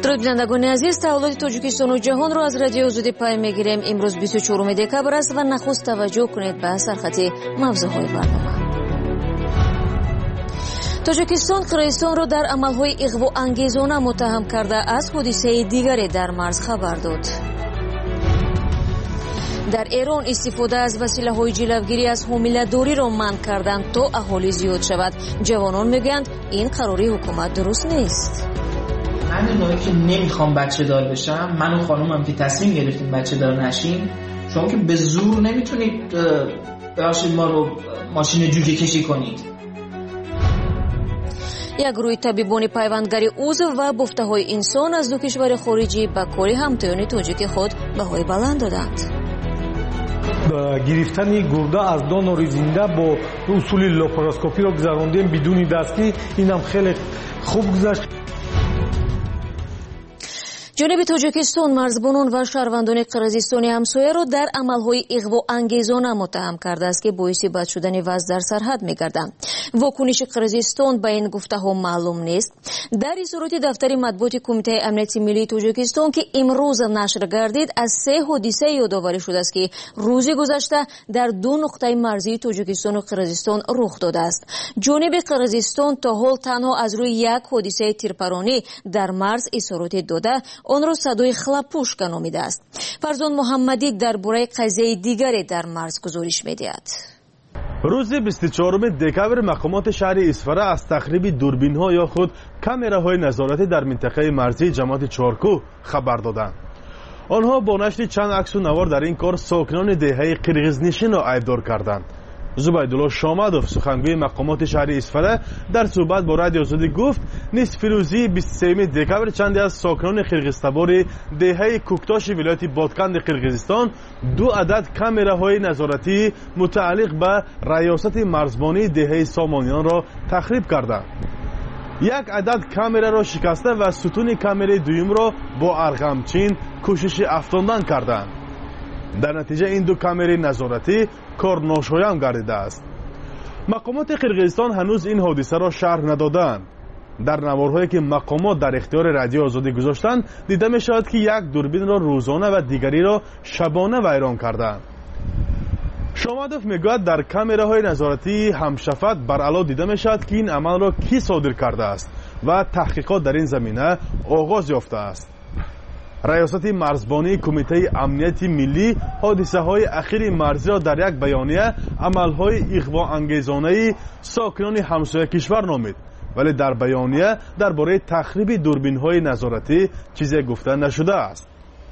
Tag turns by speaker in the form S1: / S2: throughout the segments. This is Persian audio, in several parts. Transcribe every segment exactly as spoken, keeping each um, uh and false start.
S1: درود بینندگان عزیز، تحولات تاجیکستان و جهان را از رادیو آزادی پیام میگیریم. امروز بیست و چهارم دکبر است و نخست توجه کنید به سرخط موضوعهای برنامه. تاجیکستان قرقیزستان را در عملهای اغوا انگیزانه متهم کرده از حادثه دیگری در مرز خبر داد. در ایران استفاده از وسیله‌های جلوگیری از حامله‌داری را منع کردند تا اهالی زیاد شود. جوانان میگویند این قراری حکومت درست نیست.
S2: من اونایی که نمیخوام بچه دار بشم، من و خانومم که تصمیم گرفتیم بچه دار نشیم، شما که به زور نمیتونید باشید ما رو ماشین جوجه کشی کنید.
S1: یک گروه طبیبان پیوندگری عضو و گفته‌های انسان از دو کشور خارجی به کار همتایان تاجیک خود بهای بلند دادند.
S3: گرفتن گرده از دونوری زنده با اصول لاپاراسکوپی را گذراندیم بدون دستی. اینم خیلی خوب گذشت.
S1: جانب تاجیکستان مرزبانان و شهروندان قرقیزستان همسایه را در عملهای اغوا انگیزانه متهم کرده است که باعث بد شدن وضع در سرحد می‌گردند. واکنش قرقیزستان به این گفته‌ها معلوم نیست. در اظهارات دفتر مطبوعات کمیته امنیت ملی تاجیکستان که امروز نشر گردید، از سه حادثه یادآوری شده است که روز گذشته در دو نقطه مرزی تاجیکستان و قرقیزستان رخ داده است. جانب قرقیزستان تا حال تنها از روی یک حادثه تیرپرانی در مرز اظهارات داده، آن را صدای خلپوشکا نامیده است. فرزان محمدی درباره قضیه دیگری در مرز گزارش می‌دهد.
S4: روز بیست و چهارم دکبر مقامات شهر اصفهان از تخریب دوربین‌ها یا خود کامراهای نظارتی در منطقه مرزی جماعت چارکو خبر دادند. آنها با نشر چند عکس و نوار در این کار ساکنان دهه قرقیزنشین را ایبدار کردند. زبیدالله شامدوف سخنگوی مقامات شهر اصفهان در صحبت با رادیو آزادی گفت نصف روزی بیست و سوم دکبر چندی از ساکنان قرقیزتبار دهه کوکتاش ولایت بادکند قرقیزستان دو عدد کامراهای نظارتی متعلق به ریاست مرزبانی دهه سامانیان را تخریب کردند. یک عدد کامرا را شکسته و ستون کامرای دویم را با ارغمچین کوشش افشاندن کردند. در نتیجه این دو کامرای نظارتی کار ناشایان گردیده است. مقامات قرقیزستان هنوز این حادثه را شرح ندادند. در نوارهایی که مقامات در اختیار رادیو آزادی گذاشتند دیده می شود که یک دوربین را روزانه و دیگری را شبانه ویران کردند. شامدوف میگوید در کامراهای نظارتی همشفت بر علا دیده می شود که این عمل را کی صادر کرده است و تحقیقات در این زمینه آغاز یافته است. ریاست مرزبانی کمیته امنیت ملی حادثه های اخیر مرزی را در یک بیانیه عملهای اغوا انگیزانه ساکنان همسایه کشور نامید، ولی در بیانیه درباره تخریب دوربین های نظارتی چیزی گفته نشده است.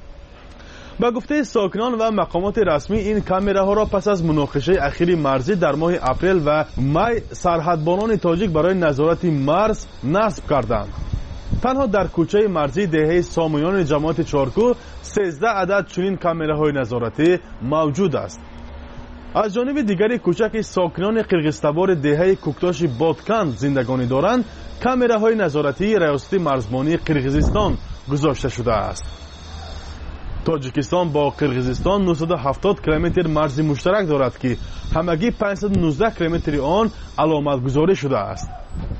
S4: با گفته ساکنان و مقامات رسمی این کامراها را پس از مناقشه اخیر مرزی در ماه اپریل و می سرحدبانان تاجیک برای نظارت مرز نصب کردند. تنها در کوچه مرزی دهه سامانیان جماعت چارکو سیزده عدد چنین کامراهای نظارتی موجود است. از جانب دیگری کوچه که ساکنان قرقیزتبار دهه کوکتاش بادکند زندگانی دارند، کامراهای نظارتی ریاست مرزبانی قرقیزستان گذاشته شده است. تاجیکستان با قرقیزستان نهصد و هفتاد کیلومتر مرز مشترک دارد که همگی پانصد و نوزده کیلومتر آن علامت گذاری شده است.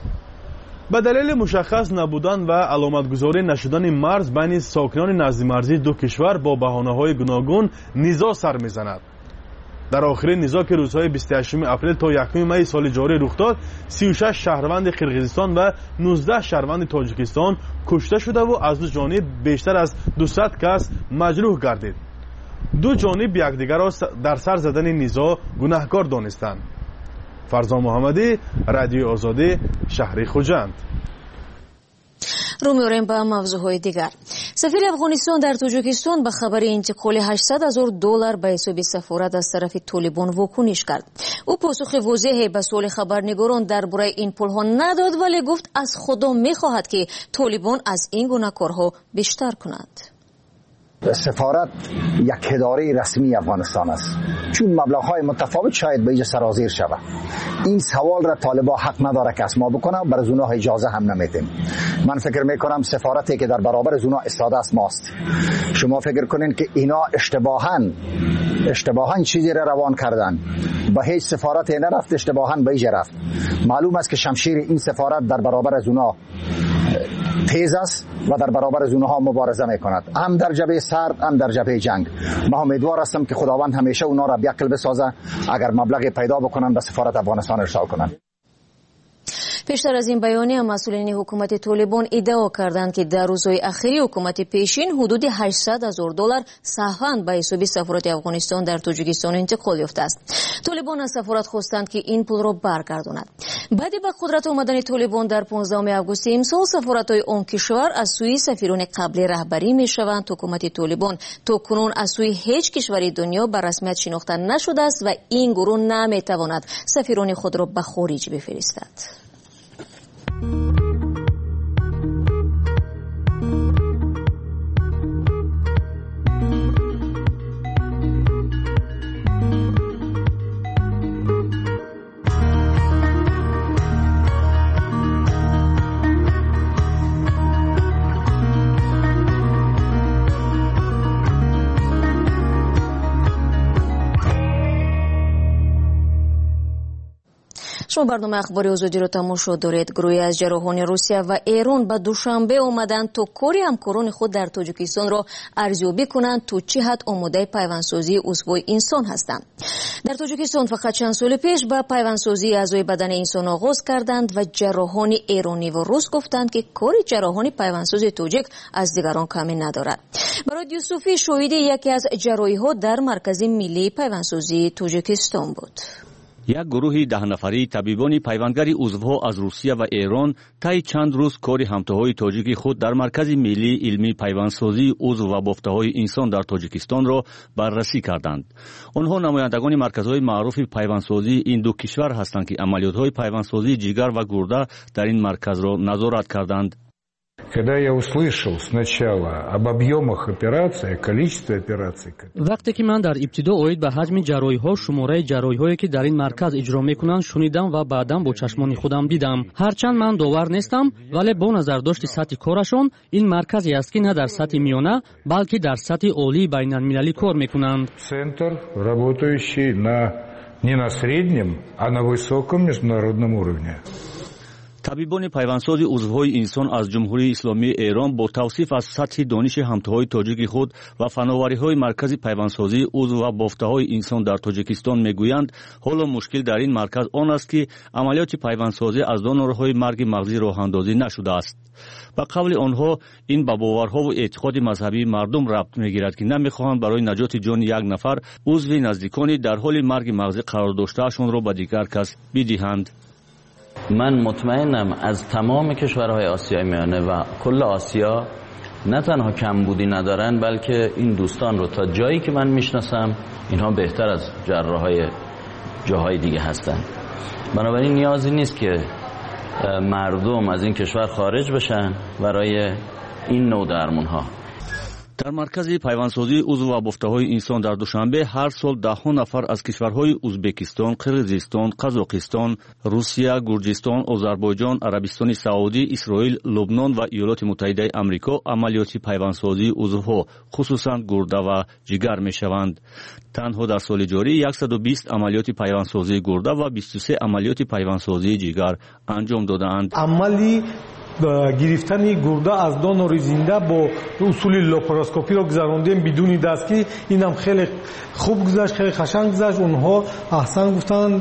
S4: به دلیل مشخص نبودن و علامت گذاری نشدن مرز بین ساکنان نزد مرزی دو کشور با بهانه‌های گوناگون نزاع سر می‌زند. در آخرین نزاع که روزهای بیست و هشتم اپریل تا یکم می سال جاری رخ داد، سی و شش شهروند قرقیزستان و نوزده شهروند تاجیکستان کشته شده و از دو جانب بیشتر از دویست کس مجروح گردید. دو جانب یکدیگر را در سر زدن نزاع گناهکار دانستند. فرزان محمدی، رادیو آزادی، شهر خوجند.
S1: رو می‌آوریم به موضوعهای دیگر. سفیر افغانستان در تاجیکستان به خبر انتقال هشتصد هزار دلار به حساب سفارت از طرف طالبان واکنش کرد. او پاسخ واضحی به سوال خبرنگاران درباره این پول‌ها نداد، ولی گفت از خدا می‌خواهد که طالبان از این گونه کارها بیشتر کنند.
S5: سفارت یک اداره رسمی افغانستان است، چون مبلغ‌های متفاوت شاید به اینجا سرازیر شود. این سوال را طالبا حق نداره که از ما بکنه و بر از اونها اجازه هم نمیدیم. من فکر میکنم سفارتی که در برابر از اونها ایستاده است ماست. شما فکر کنین که اینا اشتباهاً اشتباهاً چیزی را روان کردن، به هیچ سفارتی نرفت، اشتباهاً به اینجا رفت. معلوم است که شمشیر این سفارت در برابر از اونها تیز است و در برابر از اونها مبارزه میکند، هم در جبهه سرد هم در جبهه جنگ. من امیدوار هستم که خداوند همیشه اونها را بیعقل بسازه، اگر مبلغ پیدا بکنن به سفارت افغانستان ارسال کنند.
S1: پیشتر از این بیانیه مسئولین حکومت طالبان ادعا کردند که در روزهای اخیر حکومت پیشین حدود هشتصد هزار دلار سهوا به حساب سفارت افغانستان در تاجیکستان انتقال یافته است. طالبان از سفارت خواستند که این پول را برگرداند. بعد به قدرت آمدن طالبان در پانزدهم آگوست امسال سفارت‌های آن کشور از سوی سفیران قبلی رهبری می‌شوند. حکومت طالبان تا کنون از سوی هیچ کشوری دنیا به رسمیت شناخته نشده است و این گروه نمی‌تواند سفیران خود را به خارج بفرستد. شما برنامه اخباری آزادی را تماشا دارید. گروهی از جراحان روسیه و ایران به دوشنبه آمدند تا کاری همکاران خود در تاجیکستان را ارزیابی کنند تا چه حد آماده پیوندسازی عضوهای انسان هستند. در تاجیکستان فقط چند سال پیش به پیوندسازی اعضای بدن انسان آغاز کردند و جراحان ایرانی و روس گفتند که کار جراحان پیوندساز تاجیک از دیگران کمی ندارد. برای یوسفی شاهد یکی از جراحی ها در مرکز ملی پیوندسازی تاجیکستان بود.
S6: یک گروهی ده نفری طبیبان پیوندگری عضوها از روسیه و ایران طی چند روز کار همتاهای تاجیکی خود در مرکز ملی علمی پیوندسازی عضو و بافته‌های انسان در تاجیکستان را بررسی کردند. آنها نمایندگان مرکزهای معروف پیوندسازی این دو کشور هستند که عملیات‌های پیوندسازی جگر و گرده در این مرکز را نظارت کردند.
S7: Когда я услышал сначала об объемах операций, количестве операций.
S8: وقتی که من در ابتدا اوید به حجم جراحی‌ها، شماره جراحی‌هایی که در این مرکز اجرا می‌کنند شنیدم و بعداً با چشمان خودم دیدم. هرچند من باور نیستم، ولی با نظر داشت سطح کارشون این مرکزی است که نه در سطح میانه بلکه در سطح عالی بین‌المللی کار می‌کنند.
S7: Центр, работающий на не на среднем, а на высоком международном уровне.
S6: طبیبان پیوندساز عضوهای انسان از جمهوری اسلامی ایران با توصیف از سطح دانش همتاهای تاجیک خود و فناوری‌های مرکز پیوندسازی عضو و بافته‌های انسان در تاجیکستان میگویند حالا مشکل در این مرکز آن است که عملیات پیوندسازی از دانورهای مرگ مغزی راه اندازی نشده است. به قول آنها این به باورها و اعتقاد مذهبی مردم ربط میگیرد که نمیخواهند برای نجات جان یک نفر عضو نزدیکانی در حال مرگ مغزی قرار داشتهشان را به دیگر کس بدهند.
S9: من مطمئنم از تمام کشورهای آسیای میانه و کل آسیا نه تنها کمبودی ندارن، بلکه این دوستان رو تا جایی که من میشناسم اینها بهتر از جراحای جاهای دیگه هستن. بنابراین نیازی نیست که مردم از این کشور خارج بشن برای این نوع درمان‌ها.
S6: در مرکز پیوندسازی عضو و بافته‌های انسان در دوشنبه هر سال ده ها نفر از کشورهای ازبکستان، قرقیزستان، قزاقستان، روسیه، گرجستان، آذربایجان، عربستان سعودی، اسرائیل، لبنان و ایالات متحده آمریکا عملیات پیوندسازی عضوها خصوصا گرده و جگر میشوند. تنها در سال جاری صد و بیست عملیات پیوندسازی گرده و بیست و سه عملیات پیوندسازی جگر انجام دادند.
S3: عملی گرفتن گرده از دانور زنده با اصول لاپاراسکوپی را گذراندیم بدون دستگیر. اینم خیلی خوب گذشت، خیلی قشنگ گذشت. اونها احسن گفتند.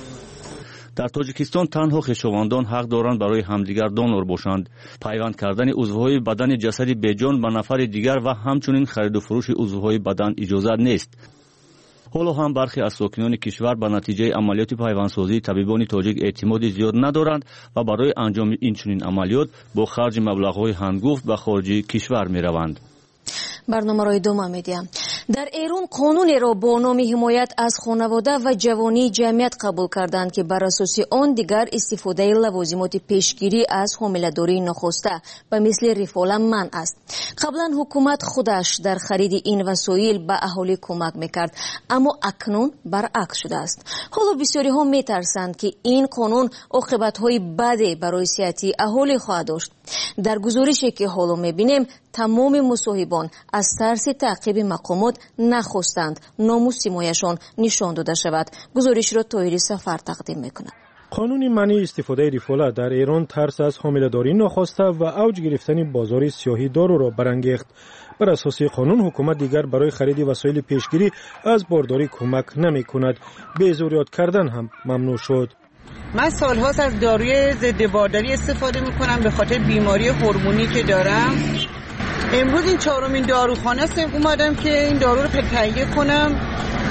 S6: در تاجیکستان تنها خویشاوندان حق دارند برای همدیگر دانور باشند. پیوند کردن عضوهای بدن جسدی بیجان به نفر دیگر و همچنین خرید و فروش عضوهای بدن اجازه نیست. حالا هم برخی از ساکنان کشور به نتیجه عملیات پیوندسازی طبیبان تاجیک اعتماد زیاد ندارند و برای انجام این چنین عملیات با خرج مبلغ‌های هنگفت به خارج کشور می‌روند.
S1: برنامه را ادامه می‌دیم. در ایران قانونی را با نام حمایت از خانواده و جوانی جمعیت قبول کردند که بر اساس آن دیگر استفاده لوازمات پیشگیری از حامله‌داری ناخواسته به مثل ریفال منع است. قبلا حکومت خودش در خرید این وسایل به اهالی کمک میکرد، اما اکنون برعکس شده است. حالا بسیاری ها میترسند که این قانون عاقبت‌های بدی برای صحت اهالی خواهد داشت. در گزارشی که حالا میبینیم تمام مصاحبان از ترس تعقیب مقامات نخواستند ناموس سیمایشان نشان داده شود. گزارش را طاهری سفر تقدیم میکنند.
S3: قانون منع استفاده ریفولا در ایران ترس از حامله‌داری ناخواسته و اوج گرفتن بازار سیاهی دارو را برانگیخت. بر اساس قانون حکومت دیگر برای خرید وسایل پیشگیری از بارداری کمک نمی کند. به ضروریات کردن هم ممنوع شد.
S10: من سالهاست از داروی ضد بارداری استفاده میکنم به خاطر بیماری هورمونی که دارم. امروز این چهارمین داروخانه است اومدم که این دارو رو تهیه کنم.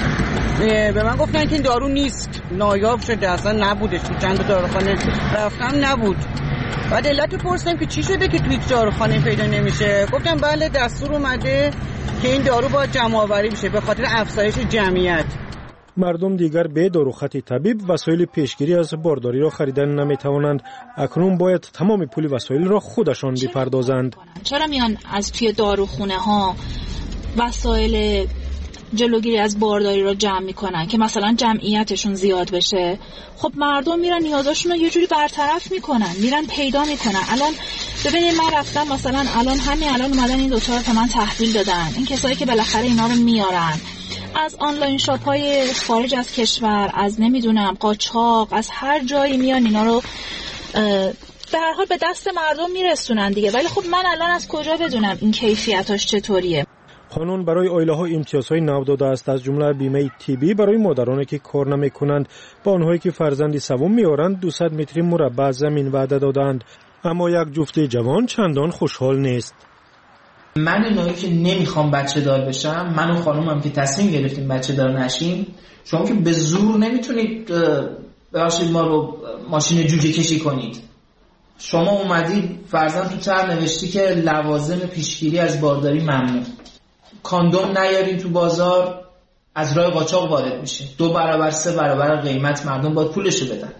S10: به من گفتن که این دارو نیست، نایاب شده، اصلا نبودش. تو چند داروخانه رفتم نبود. بعد علت پرسیدم که چی شده که توی داروخانه پیدا نمیشه. گفتم بله دستور اومده که این دارو باید جمع آوری بشه به خاطر افزایش جمعیت.
S3: مردم دیگر به داروخط طبیب وسایل پیشگیری از بارداری را خریدن نمیتوانند. اکنون باید تمام پول وسایل را خودشان بپردازند.
S11: چرا میان از توی داروخونه ها وسایل جلوگیری از بارداری را جمع میکنن که مثلا جمعیتشون زیاد بشه؟ خب مردم میرن نیازاشون رو یه جوری برطرف میکنن، میرن پیدا میکنن. الان ببینید من رفتم مثلا الان همین الان اومدن این دوتا رو به من تحویل دادن. این کسایی که بالاخره اینا رو میارن از آنلاین شاپ های خارج از کشور، از نمیدونم قاچاق، از هر جایی میان اینا رو به هر حال به دست مردم میرسونن دیگه. ولی خب من الان از کجا بدونم این کیفیتاش چطوریه؟
S3: قانون برای عائله‌ها امتیازهای نو داده است، از جمله بیمه طبی برای مادرانی که کار نمی‌کنند. با آنهایی که فرزند سوم می‌آورند دویست متر مربع زمین وعده دادند. اما یک جفت جوان چندان خوشحال نیست.
S2: من اینایی که نمیخوام بچه دار بشم، من و خانومم که تصمیم گرفتیم بچه دار نشیم، شما که به زور نمیتونید ببخشید ما رو ماشین جوجه کشی کنید. شما اومدید فرزند تو طرح نوشتی که لوازم پیشگیری از بارداری ممنوع. کاندوم نیارین تو بازار، از راه قاچاق وارد میشه. دو برابر سه برابر قیمت مردم باید پولشو بدن.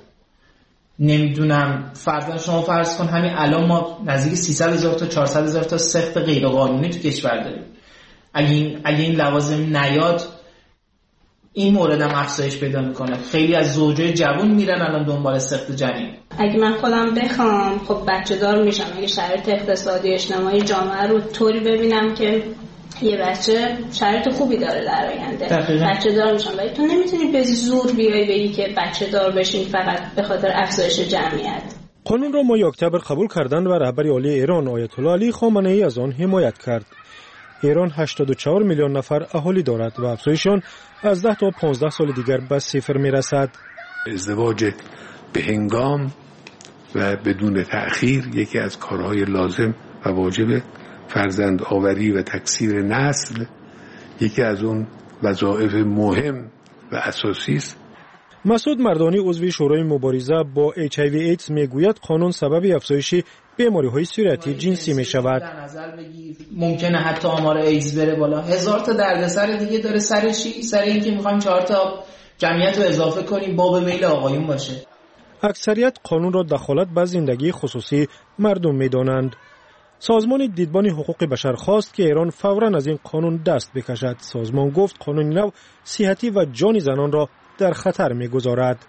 S2: نمیدونم فرضاً شما فرض کن همین الان ما نزدیک سیصد هزار تا چهارصد هزار تا سخت غیر قانونی تو کشور داریم. اگه این اگه این لوازم نیاد این مورد هم افزایش پیدا میکنه. خیلی از زوجای جوان میرن الان دنبال سخت جنین.
S12: اگه من خودم بخوام خب بچه دار میشم، اگه شرایط اقتصادی اجتماعی جامعه رو طوری ببینم که یه بچه شرایط خوبی داره در آینده، بچه دار میشم. ولی تو نمیتونی به زور بیای بگی که بچه دار بشین فقط به خاطر افزایش جمعیت.
S3: قانون را ماه اکتبر قبول کردند و رهبر عالی ایران آیت الله علی خامنه ای از آن حمایت کرد. ایران هشتاد و چهار میلیون نفر اهالی دارد و افزایششان از ده تا پانزده سال دیگر به صفر میرسد.
S13: ازدواج به هنگام و بدون تأخیر یکی از کارهای لازم و واجب فرزند آوری و تکثیر نسل یکی از اون وظایف مهم و اساسی است.
S3: مسعود مردانی عضو شورای مبارزه با اچ آی وی ایدز میگوید قانون سبب افزایش بیماری‌های صورتی جنسی می‌شود.
S2: ممکنه حتی آمار ایدز بره بالا. هزار تا دردسر دیگه داره. سر چی؟ سر اینکه می‌خوایم چهار تا جمعیت رو اضافه کنیم باب میل آقایون باشه.
S3: اکثریت قانون را دخالت به زندگی خصوصی مردم می‌دانند. سازمان دیدبان حقوق بشر خواست که ایران فوراً از این قانون دست بکشد. سازمان گفت قانون نو صحتی و جان زنان را در خطر می‌گذارد.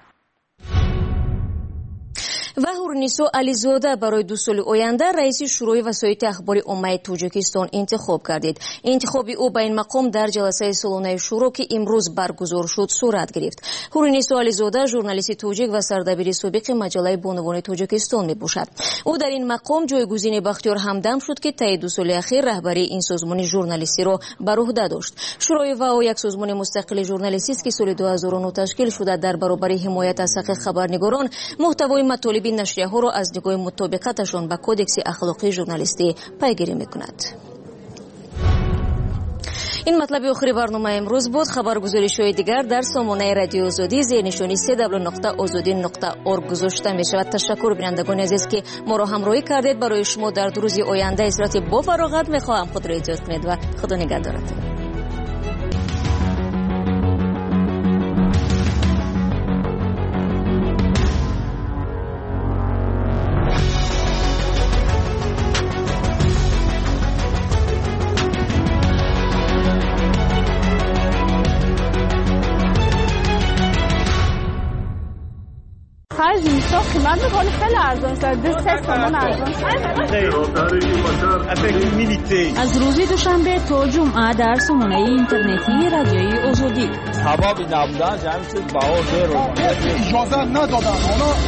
S1: و هورنیسو علیزاده برای دو سال آینده رئیس شورای وسایط اخباری امه تاجیکستان انتخاب گردید. انتخاب او به این مقام در جلسه سالانه شورا که امروز برگزار شد صورت گرفت. هورنیسو علیزاده ژورنالیست تاجیک و سردبیر سابق مجله بانوان تاجیکستان میباشد. او در این مقام جایگزین بختیار همدم شد که طی دو سال اخیر رهبری این سازمان ژورنالیستی را بر عهده داشت. شورای و یک سازمان مستقل ژورنالیستی است که سال دو هزار و نه تشکیل شده در برابر حمایت از حق خبرنگاران محتوای مطالب نشریه ها را از نگاه مطابقتشان به کودکس اخلاقی ژورنالیستی پیگیری میکند. این مطلب آخری برنامه امروز بود. خبرگزاری‌های دیگر در سامانه رادیو آزادی زیر نشانی سه دبلیو نقطه آزادی نقطه اورگ گذاشته می شود. تشکر بینندگان عزیز که ما را همراهی کردید. برای شما در دو روز آینده به صورت با فراغت می خواهم خود را ایجاد کنید و خدا نگهدارتان.
S14: خرج نیست قیمت میکنه خیلی ارزان شده سه تومن ارزان
S15: از روز دوشنبه تا جمعه در سامانه اینترنتی رادیوی آزادی
S16: ثوابی نبودن جمع شد بها اجازه ندادن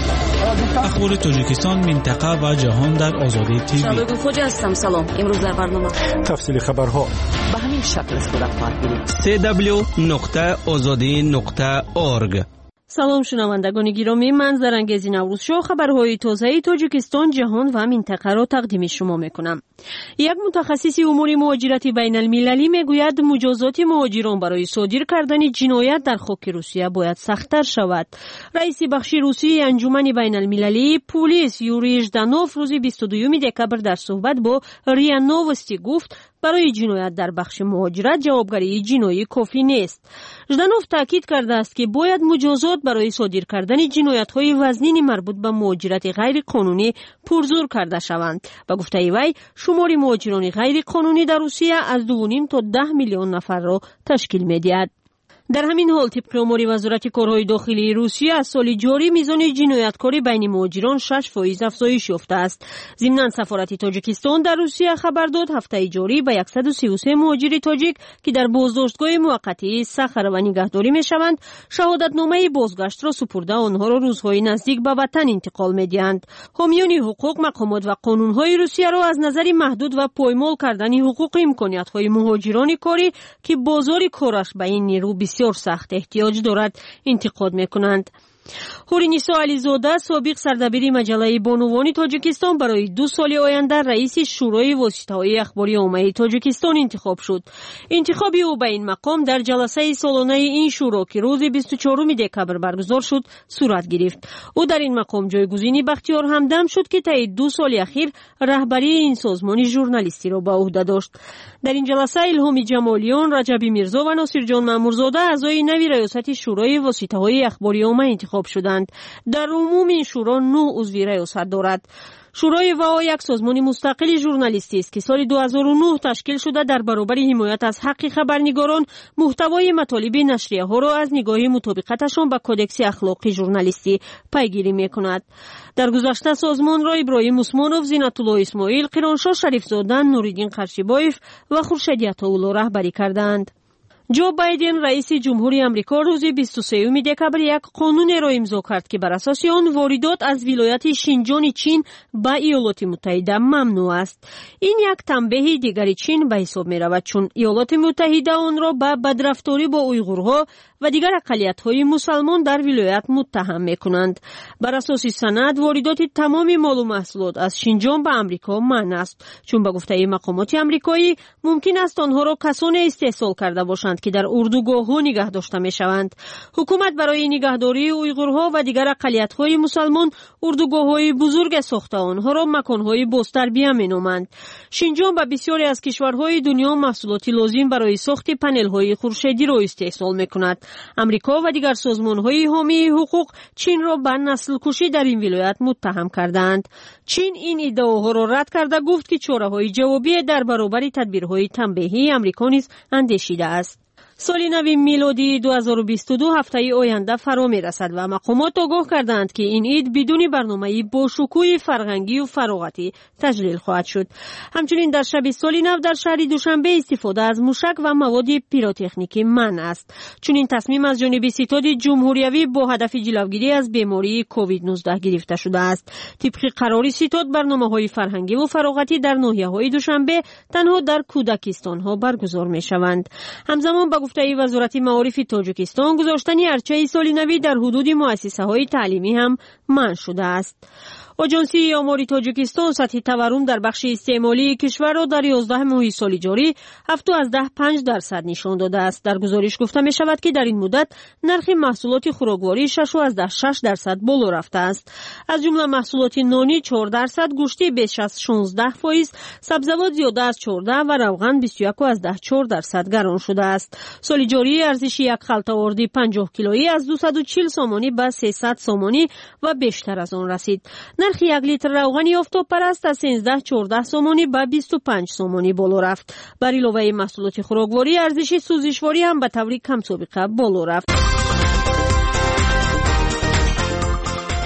S17: اخبار تاجیکستان منطقه و جهان در آزادی تیوی.
S18: شبگو خوجا هستم. سلام. امروز در برنامه
S3: تفصیل خبرها
S18: به همین شکل از خودت خواهد بینید.
S17: سی دبلیو نقطه آزادی نقطه اورگ.
S15: سلام شنوندگان گرامی، من زرنگیزی نوروز شو خبرهای تازه تاجیکستان، جهان و منطقه را تقدیم شما میکنم. یک متخصص امور مهاجرت بین المللی میگوید مجازات مهاجران برای صادر کردن جنایت در خاک روسیه باید سخت‌تر شود. رئیس بخش روسی انجمن بین المللی پلیس یوری ژدانوف روز بیست و دوم دکبر در صحبت با ریا نووستی گفت برای جنایت در بخش مهاجرت جوابگری جنایی کافی نیست. ژدانوف تاکید کرده است که باید مجازات برای صادر کردن جنایت‌های وزنین مربوط به مهاجرت غیر قانونی پرزور کرده شوند و گفته وی شمار مهاجران غیر قانونی در روسیه از دو و نیم تا ده میلیون نفر را تشکیل می‌دهد. در همین حال طبق امور وزارت کارهای داخلی روسیه از سال جاری میزان جنایتکاری بین مهاجران شش فیصد افزایش یافته است. ضمن سفارت تاجیکستان در روسیه خبر داد هفته جاری به صد و سی و سه مهاجر تاجیک که در بازداشتگاه موقتی سخر و نگهداری میشوند شهادتنامه بازگشت را سپرده آنها را روزهای نزدیک به وطن انتقال میدهند. حامیان حقوق، مقامات و قانونهای روسیه را از نظر محدود و پایمال کردن حقوق امکانیت‌های مهاجران کاری که بازار کارش به این نیرو بسیار سخت احتیاج دارد انتقاد میکنند. هورینیسا علیزاده سابق سردبیر مجله بانوان تاجیکستان برای دو سال آینده رئیس شورای واسطه‌های اخباری عامه تاجیکستان انتخاب شد. انتخاب او به این مقام در جلسه سالانه این شورا که روز بیست و چهارم دکبر برگزار شد صورت گرفت. او در این مقام جایگزین بختیار همدم شد که طی دو سال اخیر رهبری این سازمان ژورنالیستی را به عهده داشت. در این جلسه الهام جمالیان، رجبی میرزا و ناصر جان مامورزاده اعضای نوی ریاست شورای واسطه‌های اخباری عامه انتخاب شدند. در عموم این شورا نه عضو ریاست دارد. شورای وها یک سازمان مستقل ژورنالیستی است که سال دو هزار و نه تشکیل شده در برابر حمایت از حق خبرنگاران محتوای مطالب نشریه ها را از نگاه مطابقتشان با کدکس اخلاقی ژورنالیستی پیگیری می‌کند. در گذشته سازمان را ابراهیم عثمانوف، زینت الله اسماعیل، قیرانشاه شریفزاده، نوریدین قرشیبایف و خورشید عطاالله رهبری کردند. جو بایدن رئیس جمهوری آمریکا روز بیست و سوم دکبر یک قانون را امضا کرد که بر اساس آن واردات از ولایت شینجان چین به ایالات متحده ممنوع است. این یک تنبیه دیگر چین به حساب می رود چون ایالات متحده آن را به بدرفتاری با اویغورها و دیگر اقلیت‌های مسلمان در ولایت متهم می‌کنند. بر اساس سند واردات تمام مال و محصولات از شینجان به آمریکا منع است چون به گفته مقامات آمریکایی ممکن است آنها را کسانی استحصال کرده باشند که در اردوگاه‌ها نگه داشته می‌شوند. حکومت برای نگهداری اویغورها و دیگر اقلیت‌های مسلمان اردوگاه‌های بزرگ ساخته آنها را مکان‌های بازتربیه می‌نامند. شینجان به بسیاری از کشورهای دنیا محصولات لازم برای ساخت پنل‌های خورشیدی را استحصال می‌کند. امریکا و دیگر سازمان‌های حامی حقوق چین را به نسل کشی در این ولایت متهم کردند. چین این ادعاها را رد کرده گفت که چاره‌های جوابی در برابر تدبیرهای تنبیهی آمریکا نیز اندیشیده است. سال نو میلادی دو هزار و بیست و دو هفته آینده فرا می رسد و مقامات آگاه کردند که این عید بدون برنامه با شکوه فرهنگی و فراغتی تجلیل خواهد شد. همچنین در شب سال نو در شهر دوشنبه استفاده از موشک و مواد پیروتکنیکی منع است. چون این تصمیم از جانب ستاد جمهوریوی با هدف جلوگیری از بیماری کووید نوزده گرفته شده است. طبق قرار ستاد برنامه‌های فرهنگی و فراغتی در ناحیه‌های دوشنبه تنها در کودکستان‌ها برگزار می‌شوند. همزمان با گفته وزارت معارف تاجیکستان گذاشتن ارچه سال نوی در حدود مؤسسه‌های تعلیمی هم منع شده است. آژانسی آمار تاجیکستان سطح تورم در بخش استعمالی کشور را در یازده ماه سال جاری هفت و پنج درصد نشان داده است. در گزارش گفته می شود که در این مدت نرخ محصولات خوراکواری شش و شش درصد بالا رفته است. از جمله محصولات نانی چهار درصد، گوشت بیش از شانزده فیصد، سبزیجات زیاده از چهارده و روغن بیست و یک و چهار درصد گران شده است. سال جاری ارزش یک خلطه آردی پنجاه کیلویی از دویست و چهل سامانی به سیصد سامانی و بیشتر از آن رسید. نرخ یک لیتر روغن آفتاب پرست از سیزده چهارده سامانی به بیست و پنج سامانی بالا رفت. بر علاوه محصولات خوراکواری ارزش سوزشواری هم به طور کم سابقه بالا رفت.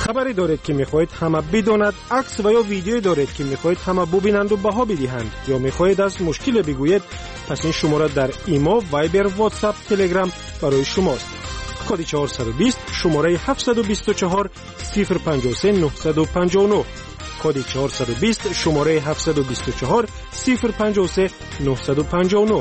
S3: خبری دارید که میخواهید همه بداند، عکس و یا ویدیویی دارید که میخواهید همه ببینند و بها بدهند، یا میخواهید از مشکل بگویید، پس این شماره در ایما، وایبر، واتساپ، تلگرام برای شماست. کد چهارصد و بیست شماره هفتصد و بیست و چهار صفر پنجاه و سه نهصد و پنجاه و نه. کد چهارصد و بیست شماره هفتصد و بیست و چهار صفر پنجاه و سه نهصد و پنجاه و نه.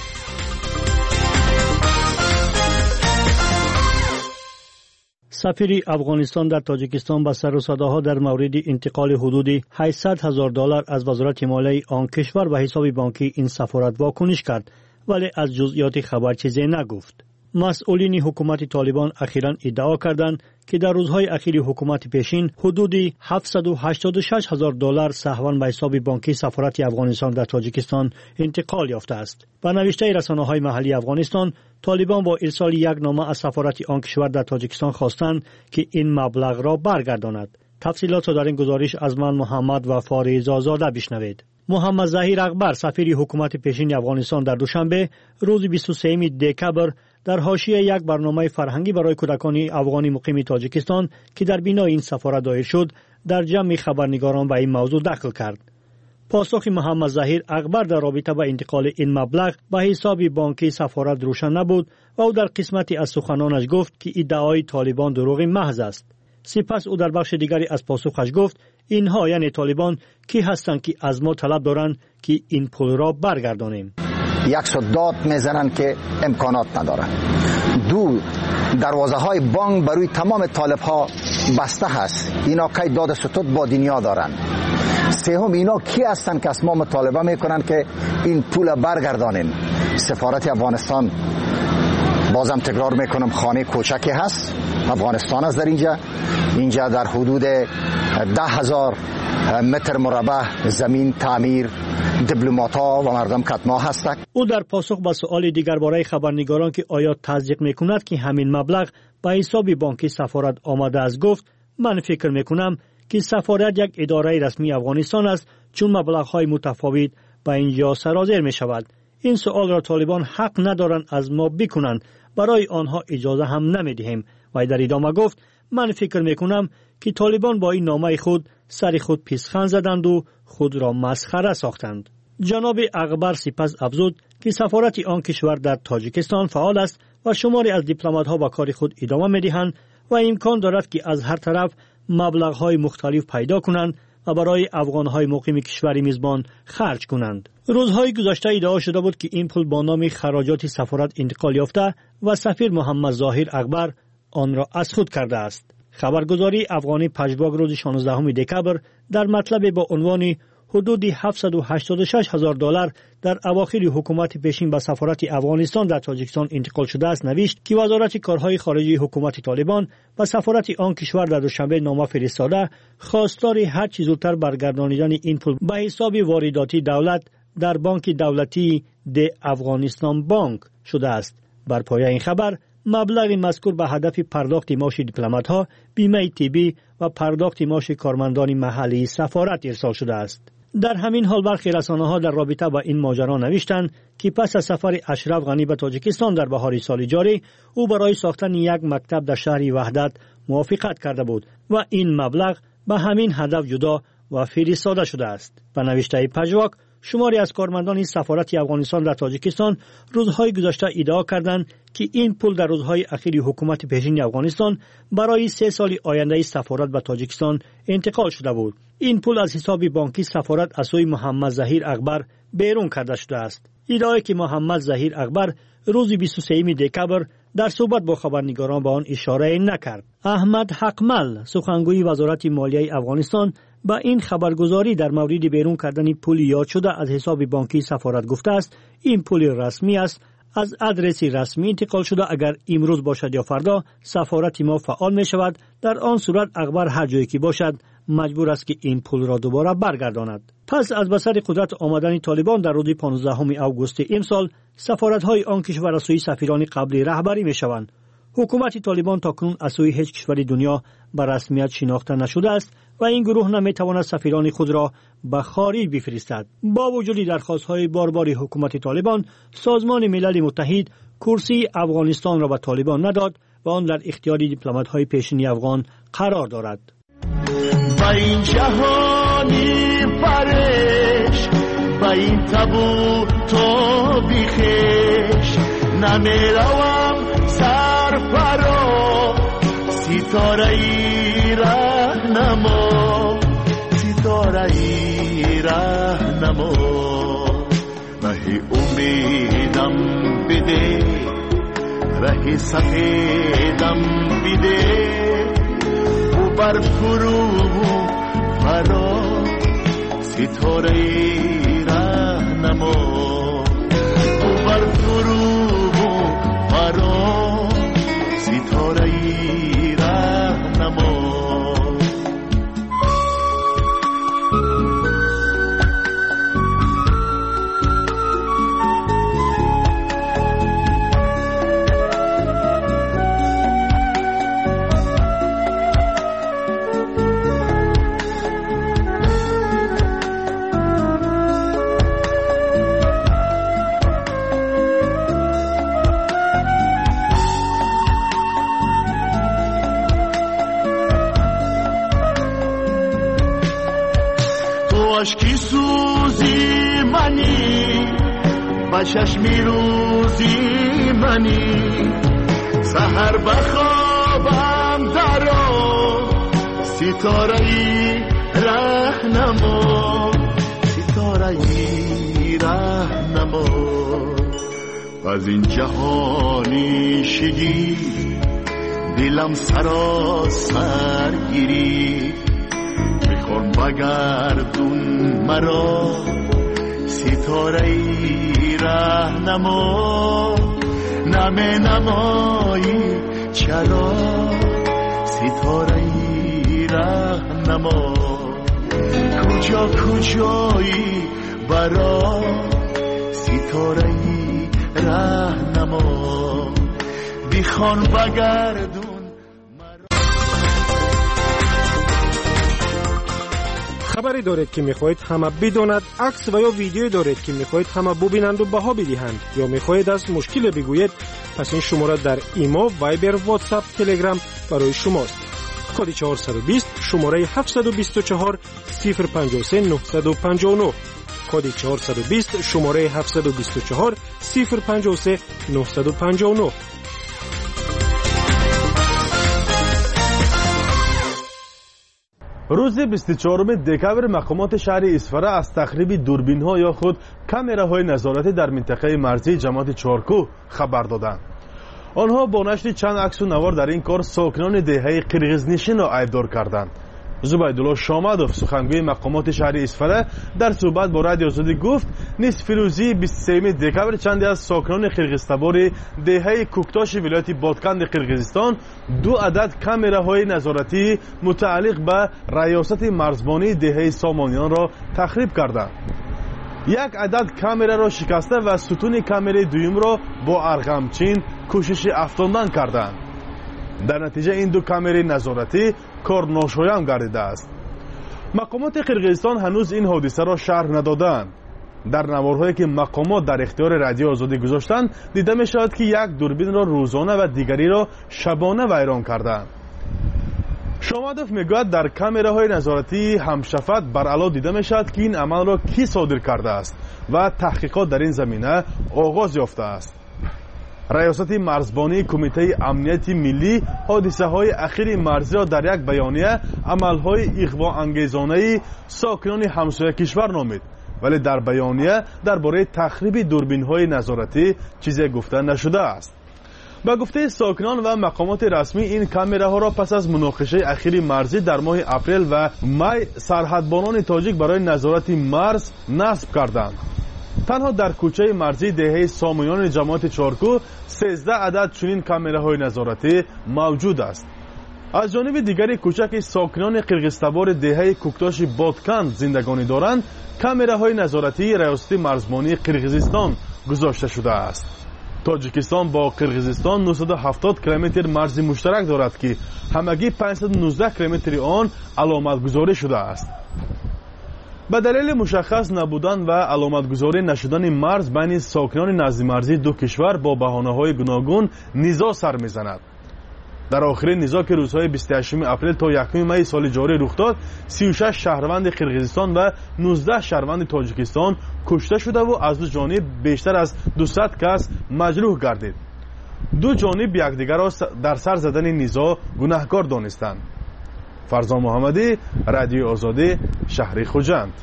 S8: سفیر افغانستان در تاجیکستان با سر و صداها در مورد انتقال حدود هشتصد هزار دلار از وزارت مالیه آن کشور به حساب بانکی این سفارت واکنش کرد، ولی از جزئیات خبر چیزی نگفت. مسئولین حکومت طالبان اخیراً ادعا کردند که در روزهای اخیر حکومت پیشین حدود هفتصد و هشتاد و شش هزار دلار سهواً به حساب بانکی سفارت افغانستان در تاجیکستان انتقال یافته است. با نوشته رسانه‌های محلی افغانستان، طالبان با ارسال یک نامه از سفارت آن کشور در تاجیکستان خواستند که این مبلغ را برگرداند. تفصیلات را در این گزارش از من محمد وفا رضازاده بشنوید. محمد ظهیر اکبر سفیر حکومت پیشین افغانستان در دوشنبه روز بیست و سوم دکبر در حاشیه یک برنامه فرهنگی برای کودکان افغانی مقیم تاجیکستان که در بنای این سفارت دایر شد، در جمع خبرنگاران به این موضوع دخل کرد. پاسخ محمد ظهیر اکبر در رابطه با انتقال این مبلغ به حساب بانکی سفارت روشن نبود و او در قسمتی از سخنانش گفت که ادعای طالبان دروغ محض است. سپس او در بخش دیگری از پاسخش گفت اینها یعنی طالبان کی هستند که از ما طلب دارند که این پول را برگردانیم.
S5: یک صدات میزنن که امکانات ندارن. دو، دروازه های بانک برای تمام طالب ها بسته هست. اینا که داد ستود با دنیا دارن. سوم، اینا کی هستن که از ما مطالبه میکنن که این پول برگردانیم؟ سفارت افغانستان، بازم تکرار میکنم، خانه کوچکی هست. افغانستان است در اینجا. اینجا در حدود ده هزار متر مربع زمین تعمیر دیپلمات ها و مردم کتما هستند.
S8: او در پاسخ به سؤال دیگر برای خبرنگاران که آیا تصدیق میکند که همین مبلغ به حساب بانکی سفارت آمده است گفت من فکر میکنم که سفارت یک اداره رسمی افغانستان است، چون مبلغ های متفاوت به اینجا سرازیر می شود. این سؤال را طالبان حق ندارند از ما بکنند، برای آنها اجازه هم نمیدهیم. و در ادامه گفت من فکر میکنم که طالبان با این نامه خود سر خود پیسخند زدند و خود را مسخره ساختند. جناب اکبر سپس افزود که سفارت آن کشور در تاجیکستان فعال است و شماری از دیپلمات‌ها با کار خود ادامه می‌دهند و امکان دارد که از هر طرف مبلغ‌های مختلف پیدا کنند و برای افغان‌های مقیم کشور میزبان خرج کنند. روزهای گذشته ادعا شده بود که این پول با نام خراجات سفارت انتقال یافته و سفیر محمد ظاهر اکبر آن را از خود کرده است. خبرگزاری افغانی پژواک روز شانزدهم دکبر در مطلب با عنوان حدود هفتصد و هشتاد و شش هزار دلار در اواخر حکومت پیشین به سفارت افغانستان در تاجیکستان انتقال شده است نوشت که وزارت کارهای خارجی حکومت طالبان و سفارت آن کشور در دوشنبه نامه فرستاده خواستار هر چه زودتر برگردانیدن این پول به حساب وارداتی دولت در بانک دولتی د افغانستان بانک شده است. بر پایه این خبر مبلغ مذکور به هدف پرداخت معاش دیپلمات‌ها، بیمه طبی و پرداخت معاش کارمندان محلی سفارت ارسال شده است. در همین حال برخی رسانه‌ها در رابطه با این ماجرا نوشتند که پس از سفر اشرف غنی به تاجیکستان در بهار سال جاری، او برای ساختن یک مکتب در شهر وحدت موافقت کرده بود و این مبلغ به همین هدف جدا و فرستاده شده است. به نوشته پژواک، شماری از کارمندان سفارت افغانستان در تاجیکستان روزهای گذشته ادعا کردند که این پول در روزهای اخیر حکومت پیشین افغانستان برای سه سال آینده سفارت به تاجیکستان انتقال شده بود. این پول از حساب بانکی سفارت از سوی محمد ظهیر اکبر بیرون کرده شده است. ادعایی که محمد ظهیر اکبر روز بیست و سوم دکبر در صحبت با خبرنگاران به آن اشاره نکرد. احمد حقمل سخنگوی وزارت مالیه افغانستان با این خبرگزاری در مورد بیرون کردن پول یاد شده از حساب بانکی سفارت گفته است این پول رسمی است، از ادرس رسمی انتقال شده. اگر امروز باشد یا فردا سفارت ما فعال می شود، در آن صورت اکبر هر جایی که باشد مجبور است که این پول را دوباره برگرداند. پس از بسر قدرت آمدن طالبان در روز پانزدهم اوگوست امسال سفارت‌های آن کشور از سوی سفیران قبلی رهبری می شوند. حکومت طالبان تاکنون از سوی هیچ کشور دنیا به رسمیت شناخته نشده است و این گروه نمیتواند سفیران خود را به خارج بفرستد. با وجود درخواست‌های بارباری حکومت طالبان، سازمان ملل متحد کرسی افغانستان را به طالبان نداد
S19: و آن در اختیار دیپلمات‌های پیشینی افغان قرار دارد.
S20: با این جهانی پرش، با این تبو تو بیخش، نمیروم سر پرا، ستاره ای رهنما، ستاره ای رهنما، راه امیدم بده، راه سفیدم بده، و بر فرو فرا، ستاره ای رهنما، و بر فرو فرا، ستاره ای رهنما. عشقی سوزی منی، با چشمی روزی منی، سحر بخوابم درا، ستاره ای رهنما، ستاره ای رهنما، از این جهانی شگی دلم سراسر گیری، میخوام بگردون مرا، ستاره ای رهنما، نمی نمایی چرا، ستاره ای رهنما، کجا کجایی برا، ستاره ای رهنما، بیخوان بگردون.
S21: خبری دارید که میخواهید همه بداند، عکس و یا ویدیو دارید که میخواهید همه ببینند و بها بدهند، یا میخواهید از مشکل بگویید، پس این شماره در ایمو، وایبر، واتساپ، تلگرام برای شماست. کد چهارصد و بیست، شماره هفتصد و بیست و چهار، صفر پنجاه و سه، نهصد و پنجاه و نه. کد چهارصد و بیست، شماره هفتصد و بیست و چهار، صفر پنجاه و سه، نهصد و پنجاه و نه.
S4: روز بیست و چهارم دکبر مقامات شهر اسفره از تخریب دوربین‌ها یا خود کامراهای نظارتی در منطقه مرزی جماعت چارکو خبر دادند. آنها با نشر چند عکس و نوار در این کار ساکنان دهه قرغیزنشین را عیبدار کردند. زبیدالله شامدوف سخنگوی مقامات شهر اسفره در صحبت با رادیو آزادی گفت نصف روزی بیست و سوم دکبر چندی از ساکنان قرغیزتبار دهه کوکتاش ولایت بادکند قرغیزستان دو عدد کامراهای نظارتی متعلق به ریاست مرزبانی دهه سامانیان را تخریب کردند. یک عدد کامرا را شکسته و ستون کامرای دویم را با ارغمچین کوشش افشاندن کردند. در نتیجه این دو کامرای نظارتی کار ناشایان گردیده است. مقامات قرغیزستان هنوز این حادثه را شرح ندادند. در نوارهایی که مقامات در اختیار رادیو آزادی گذاشتند دیده می شود که یک دوربین را روزانه و دیگری را شبانه ویران کردند. شامدوف میگوید در کامراهای نظارتی همشفت بر علا دیده می شود که این عمل را کی صادر کرده است و تحقیقات در این زمینه آغاز یافته است. ریاست مرزبانی کمیته امنیت ملی حادثه های اخیر مرزی را در یک بیانیه عملهای اغوا انگیزانه ساکنان همسایه کشور نامید، ولی در بیانیه درباره تخریب دوربین های نظارتی چیزی گفته نشده است. با گفته ساکنان و مقامات رسمی این کامراها را پس از مناقشه اخیر مرزی در ماه اپریل و می سرحدبانان تاجیک برای نظارت مرز نصب کردند. تنها در کوچه مرزی دهه سامانیان جماعت چارکو سیزده عدد چنین کامراهای نظارتی موجود است. از جانب دیگری کوچه که ساکنان قرغیزتبار دهه کوکتاش بادکند زندگانی دارند کامراهای نظارتی ریاست مرزبانی قرغیزستان گذاشته شده است. تاجیکستان با قرغیزستان نهصد و هفتاد کیلومتر مرز مشترک دارد که همگی پانصد و نوزده کیلومتر آن علامت گذاری شده است. به دلیل مشخص نبودن و علامت گذاری نشدن مرز بین ساکنان نزد مرزی دو کشور با بهانه‌های گوناگون نزاع سر می‌زند. در آخرین نزاع که روزهای بیست و هشتم اپریل تا یکم می سال جاری رخ داد، سی و شش شهروند قرقیزستان و نوزده شهروند تاجیکستان کشته شده و از دو جانب بیشتر از دویست کس مجروح گردید. دو جانب یکدیگر را در سر زدن نزاع گناهکار دانستند. فرزان محمدی، رادیو آزادی، شهر خوجند.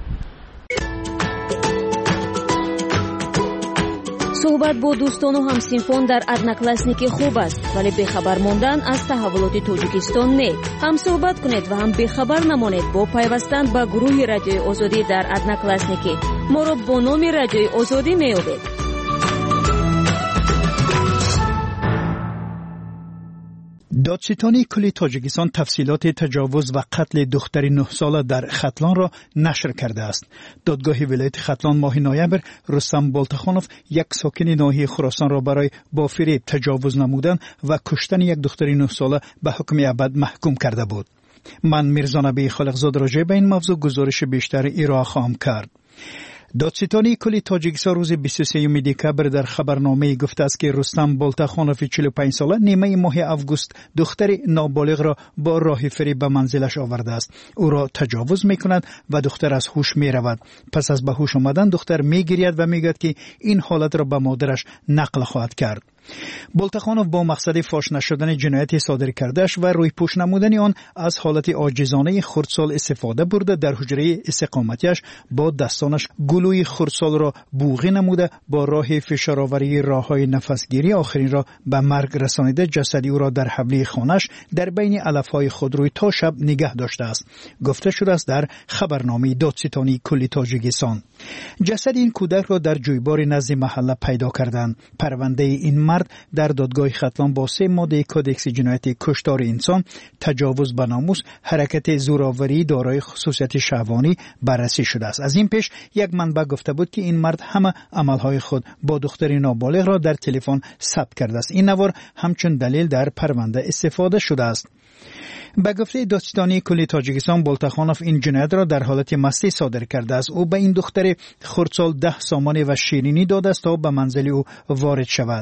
S1: صحبت با دوستان و همسینفان در ادناکلاسنیکی خوب است، ولی بخبر ماندن از تحولات تاجیکستان نه. هم صحبت کنید و هم بخبر نمانید با پیوستن به گروه رادیو آزادی در ادناکلاسنیکی. ما را با نام رادیو آزادی میابید.
S7: دادستانی کل تاجیکستان تفصیلات تجاوز و قتل دختر نه ساله در ختلان را نشر کرده است. دادگاه ولایت ختلان ماه نوامبر رستم بولتخانوف یک ساکن ناحیه خراسان را برای با فریب تجاوز نمودن و کشتن یک دختر نه ساله به حکم ابد محکوم کرده بود. من میرزا نبی خالقزاد راجع به این موضوع گزارش بیشتر ارائه خواهم کرد. دادستانی کل تاجیکستان روز بیست و سوم دکبر در خبرنامه گفته است که رستم بولتخانوف چهل و پنج ساله نیمه ماه اوگوست دختر نابالغ را با راه فریب به منزلش آورده است. او را تجاوز میکند و دختر از هوش میرود. پس از به هوش آمدن دختر میگرید و میگوید که این حالت را به مادرش نقل خواهد کرد. بولتخانوف با مقصد فاش نشدن جنایت صادر کردهش و روی پوش نمودن آن از حالت عاجزانه خردسال استفاده برده در حجره استقامتیش با دستانش گلوی خردسال را بوغی نموده با راه فشارآوری راههای نفسگیری آخرین را به مرگ رسانیده جسدی او را در حولی خانش در بین علفهای خودروی تا شب نگه داشته است. گفته شده است در خبرنامه دادستانی کل تاجیکستان. جسد این کودک را در جویبار نزد محله پیدا کردند. پرونده این مرد در دادگاه ختلان با سه ماده کدکس جنایت کشتار انسان، تجاوز به ناموس، حرکت زورآوری دارای خصوصیت شهوانی بررسی شده است. از این پیش یک منبع گفته بود که این مرد همه عملهای خود با دختر نابالغ را در تلفن ثبت کرده است. این نوار همچون دلیل در پرونده استفاده شده است. به گفته دادستانی کل تاجیکستان بولتخانوف این جنایت را در حالت مستی صادر کرده است. او به این دختر خردسال ده سامانه و شیرینی داده است تا به منزل او وارد شود.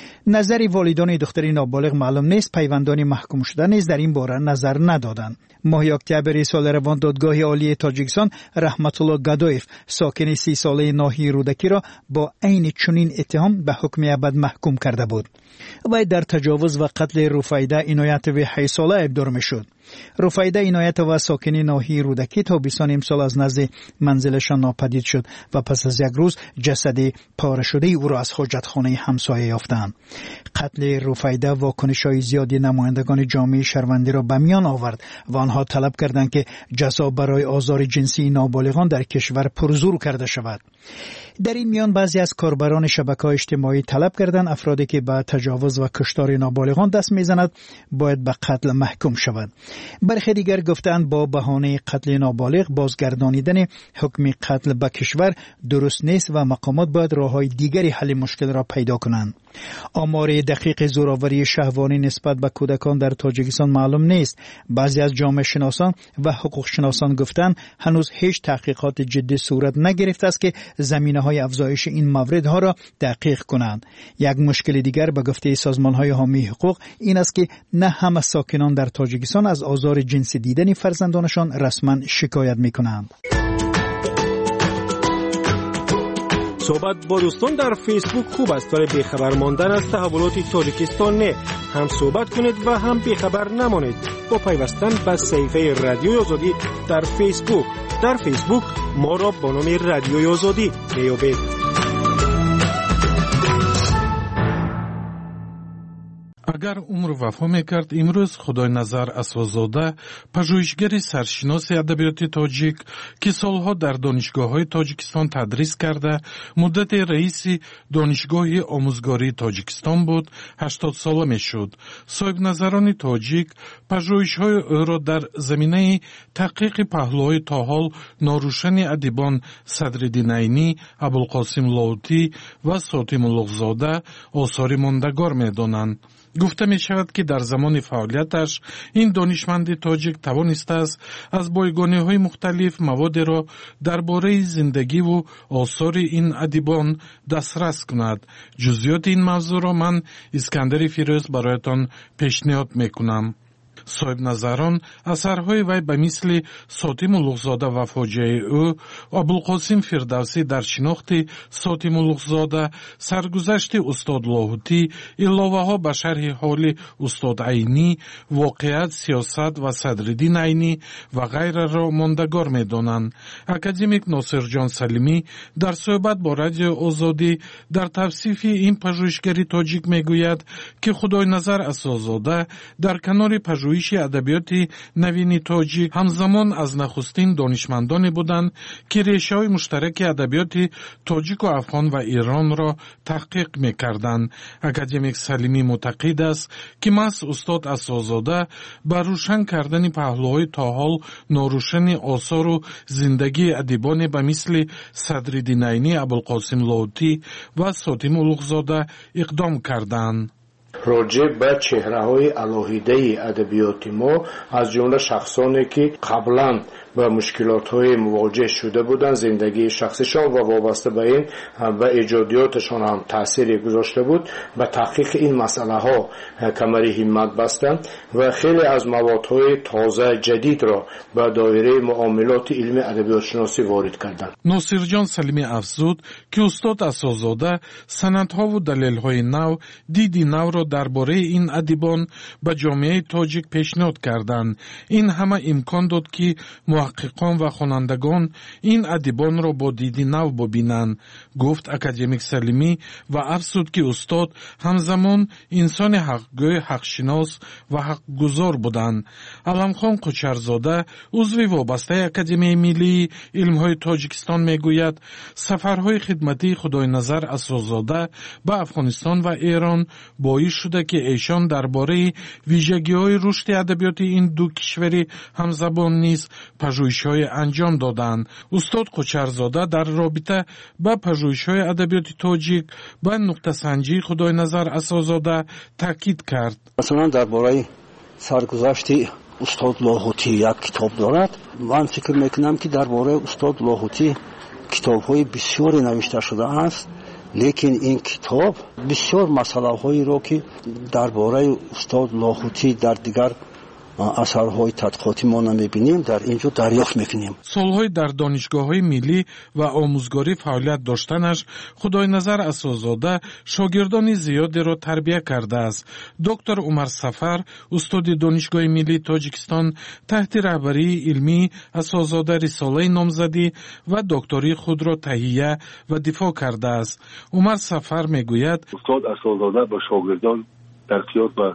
S7: نظر والدان دختر نابالغ معلوم نیست. پیوندان محکوم شده نیز در این باره نظر ندادند. ماه اکتبر سال روان دادگاه عالی تاجیکستان رحمت الله گدایف ساکن سی ساله ناحیه رودکی را با عین چنین اتهام به حکم ابد محکوم کرده بود. و در تجاوز و قتل رفیده عنایت و هشت ساله ابدار میشد. رفیده عنایت و ساکن ناحیه رودکی تا بیستان امسال از نزد منزلشان ناپدید شد و پس از یک روز جسد پاره شده او را از حاجتخانه همسایه یافتند. قتل رفیده واکنش‌های زیادی نمایندگان جامعه شهروندی را به میان آورد و آنها طلب کردند که جزا برای آزار جنسی نابالغان در کشور پرزور کرده شود. در این میان بعضی از کاربران شبکه‌های اجتماعی طلب کردند افرادی که به تجاوز و کشتار نابالغان دست میزند باید به قتل محکوم شود. برخی دیگر گفتند با بهانه قتل نابالغ بازگردانیدن حکم قتل به کشور درست نیست و مقامات باید راه‌های دیگری حل مشکل را پیدا کنند. آمار دقیق زورآوری شهوانی نسبت به کودکان در تاجیکستان معلوم نیست. بعضی از جامعه شناسان و حقوق شناسان گفتند هنوز هیچ تحقیقات جدی صورت نگرفته است که زمینه‌های افزایش این موردها را تحقیق کنند. یک مشکل دیگر به گفته سازمان‌های حامی حقوق این است که نه همه ساکنان در تاجیکستان از آزار جنسی دیدن فرزندانشان رسما شکایت می‌کنند.
S21: صحبت با دوستان در فیسبوک خوب است ولی بیخبر ماندن از تحولات تاجیکستان نه. هم صحبت کنید و هم بیخبر نمانید با پیوستن به صفحه رادیو آزادی در فیسبوک. در فیسبوک ما را با نام رادیو آزادی میابید.
S22: اگر عمر وفا میکرد امروز خدای نظر اسوزاده پژوهشگر سرشناس ادبیات تاجیک که سالها در دانشگاه‌های تاجیکستان تدریس کرده مدت رئیس دانشگاه آموزگاری تاجیکستان بود هشتاد ساله میشد. صاحب نظران تاجیک پژوهش‌های او را در زمینه تحقیق پهلوهای تا حال ناروشن ادیبان صدرالدین عینی، ابوالقاسم لاهوتی و ساتم الاغزاده آثار ماندگار میدانند. گفته می شود که در زمان فعالیتش این دانشمند تاجیک توانسته است از بایگانی های مختلف مواد را درباره زندگی و آثار این ادیبان دسترس کند. جزئیات این موضوع را من اسکندر فیروز برایتان پیشنهاد می کنم. صاحب نظران اثرهای وی به مثل ساتیم اولوغزاده و فاجعه او، ابوالقاسم فردوسی در شناخت ساتیم اولوغزاده، سرگذشت استاد لاهوتی، علاوه ها به شرح حال استاد عینی، واقعیت، سیاست و صدرالدین عینی و غیره را ماندگار می دانند. اکادمیک ناصر جان سلیمی در صحبت با رادیو آزادی در توصیف این پژوهشگری تاجیک می گوید که خدای نظر اساس‌زاده در کنار پژوهش ادبیات نوین تاجیک همزمان از نخستین دانشمندانی بودند که ریشه‌های مشترک ادبیات تاجیک و افغان و ایران را تحقیق می‌کردند. اکادمیک سلیمی معتقد است که محض استاد اساس‌زاده بر روشن کردن پهلوهای تا حال ناروشن آثار و زندگی ادیبان به مثل صدرالدین عینی، ابوالقاسم لاهوتی و ساتیم اولوغزاده اقدام کردند.
S6: راجع به چهره‌های الهیده ادبیات ما از جمله شخصانی که قبلا با مشکلات‌های مواجه شده بودند، زندگی شخصیشان و وابسته به این و ایجادیاتشان هم تأثیری گذاشته بود، به تحقیق این مسئله‌ها کمر همت بستند و خیلی از موادهای تازه جدید را به دایره معاملات علم ادبیات شناسی وارد کردند.
S22: ناصر جان سلیمی افزود که استاد اساس‌زاده سندها و دلیل‌های نو، دیدی نو را درباره این ادیبان به جامعه تاجیک پیشنهاد کردند. این همه امکان داد که محققان و خوانندگان این ادیبان را با دیدی نو ببینند. گفت اکادمیک سلیمی و افزود که استاد همزمان انسان حقگوی، حقشناس و حقگزار بودند. علمخان قوچرزاده عضو وابسته اکادمی ملی علم‌های تاجیکستان میگوید سفرهای خدمتی خدای نظر اساس‌زاده به افغانستان و ایران باعث شده که ایشان درباره ویژگی‌های رشد ادبیات این دو کشور همزبان نیز پژوهش‌های انجام دادند. استاد قوچرزاده در رابطه با پژوهش‌های ادبیات تاجیک به نقطه سنجی خدای نظر اساس‌زاده تاکید کرد.
S9: مثلا درباره سرگذشت استاد لاهوتی یک کتاب دارد. من فکر میکنم که درباره استاد لاهوتی کتاب‌های بسیاری نوشته شده است، لیکن این کتاب بسیار مسئله هایی را که درباره استاد لاهوتی در دیگر اثرهای تدقیقاتی ما نمیبینیم در اینجا دریافت میکنیم.
S22: سالهای در دانشگاه‌های ملی و آموزگاری فعالیت داشتنش خدای نظر اساس‌زاده شاگردان زیادی را تربیت کرده است. دکتر عمر سفر استاد دانشگاه ملی تاجیکستان تحت رهبری علمی اساس‌زاده رساله نامزدی و دکتری خود را تهیه و دفاع کرده است. عمر سفر میگوید
S23: استاد اساس‌زاده با شاگردان در قیاس با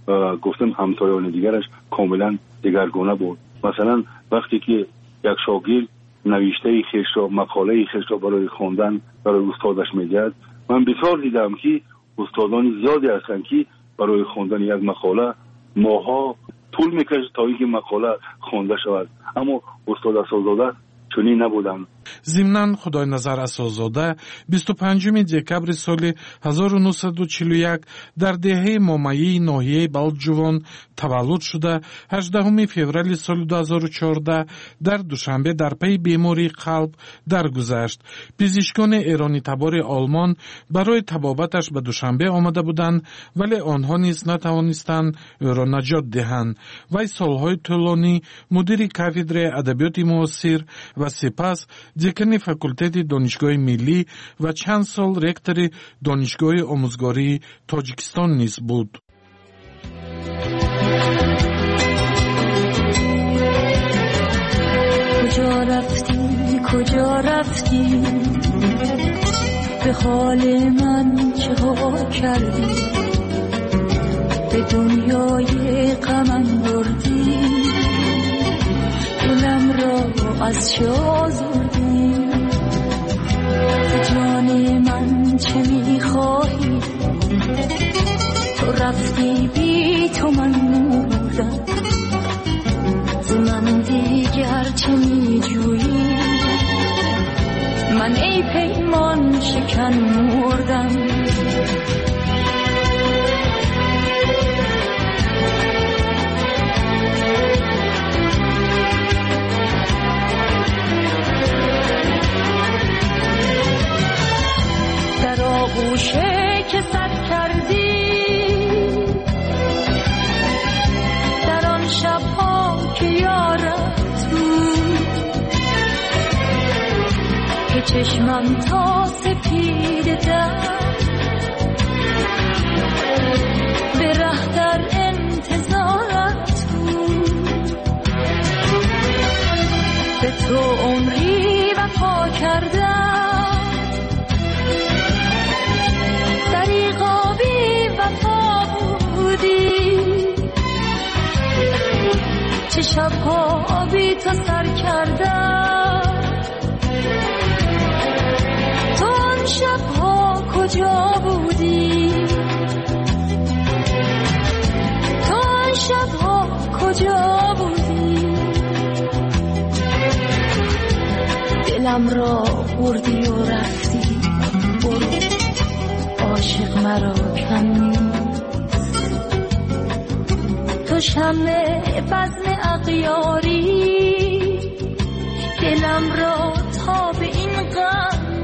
S23: گفتم همسایان دیگرش کاملا دگرگونه بود. مثلا وقتی که یک شاگرد نوشته خیش را، مقاله خیش را برای خواندن برای استادش میدهد، من بسیار دیدم که استادان زیادی هستند که برای خواندن یک مقاله ماها طول میکشه تا اینکه مقاله خوانده شود، اما استاد اساس‌زاده چنین نبودند.
S22: ضمناً خدای نظر اساس‌زاده بیست و پنجم دکبر سال هزار و نهصد و چهل و یک در دهه مامایی ناحیه بلجوان تولد شده. هجدهم فوریه سال دو هزار و چهارده در دوشنبه در پی بیماری قلب درگذشت. پزشکان ایرانی تبار آلمان برای طبابتش به دوشنبه آمده بودند، ولی آنها نیز نتوانستند او را نجات دهند. وی سالهای طولانی مدیر کافدره ادبیات معاصر و سپس دکان فاکولته دانشگاه ملی و چند سال رکتور دانشگاه آموزگاری تاجیکستان نیز بود.
S24: کجا رفتی کجا رفتی به حال من چه ها کردی، به دنیای غمم بردی، دلم را از چه آزردی، جان من چه میخواهی، تو رفتی بی تو من مردم، ز من دیگر چه میجویی، من ای پیمان شکن مردم. چشمم تا سپید در به ره در انتظارت بود، به تو عمری وفا کردم، دریغا بی وفا بودی، چه شبها بی تو سر کردم، تو آن شبها کجا بودی، تو آن شبها کجا بودی، دلم را بردی و رفتی، بردی عاشق مرا کم نیست، تو شمع بزم اغیاری دلم را تا به این غم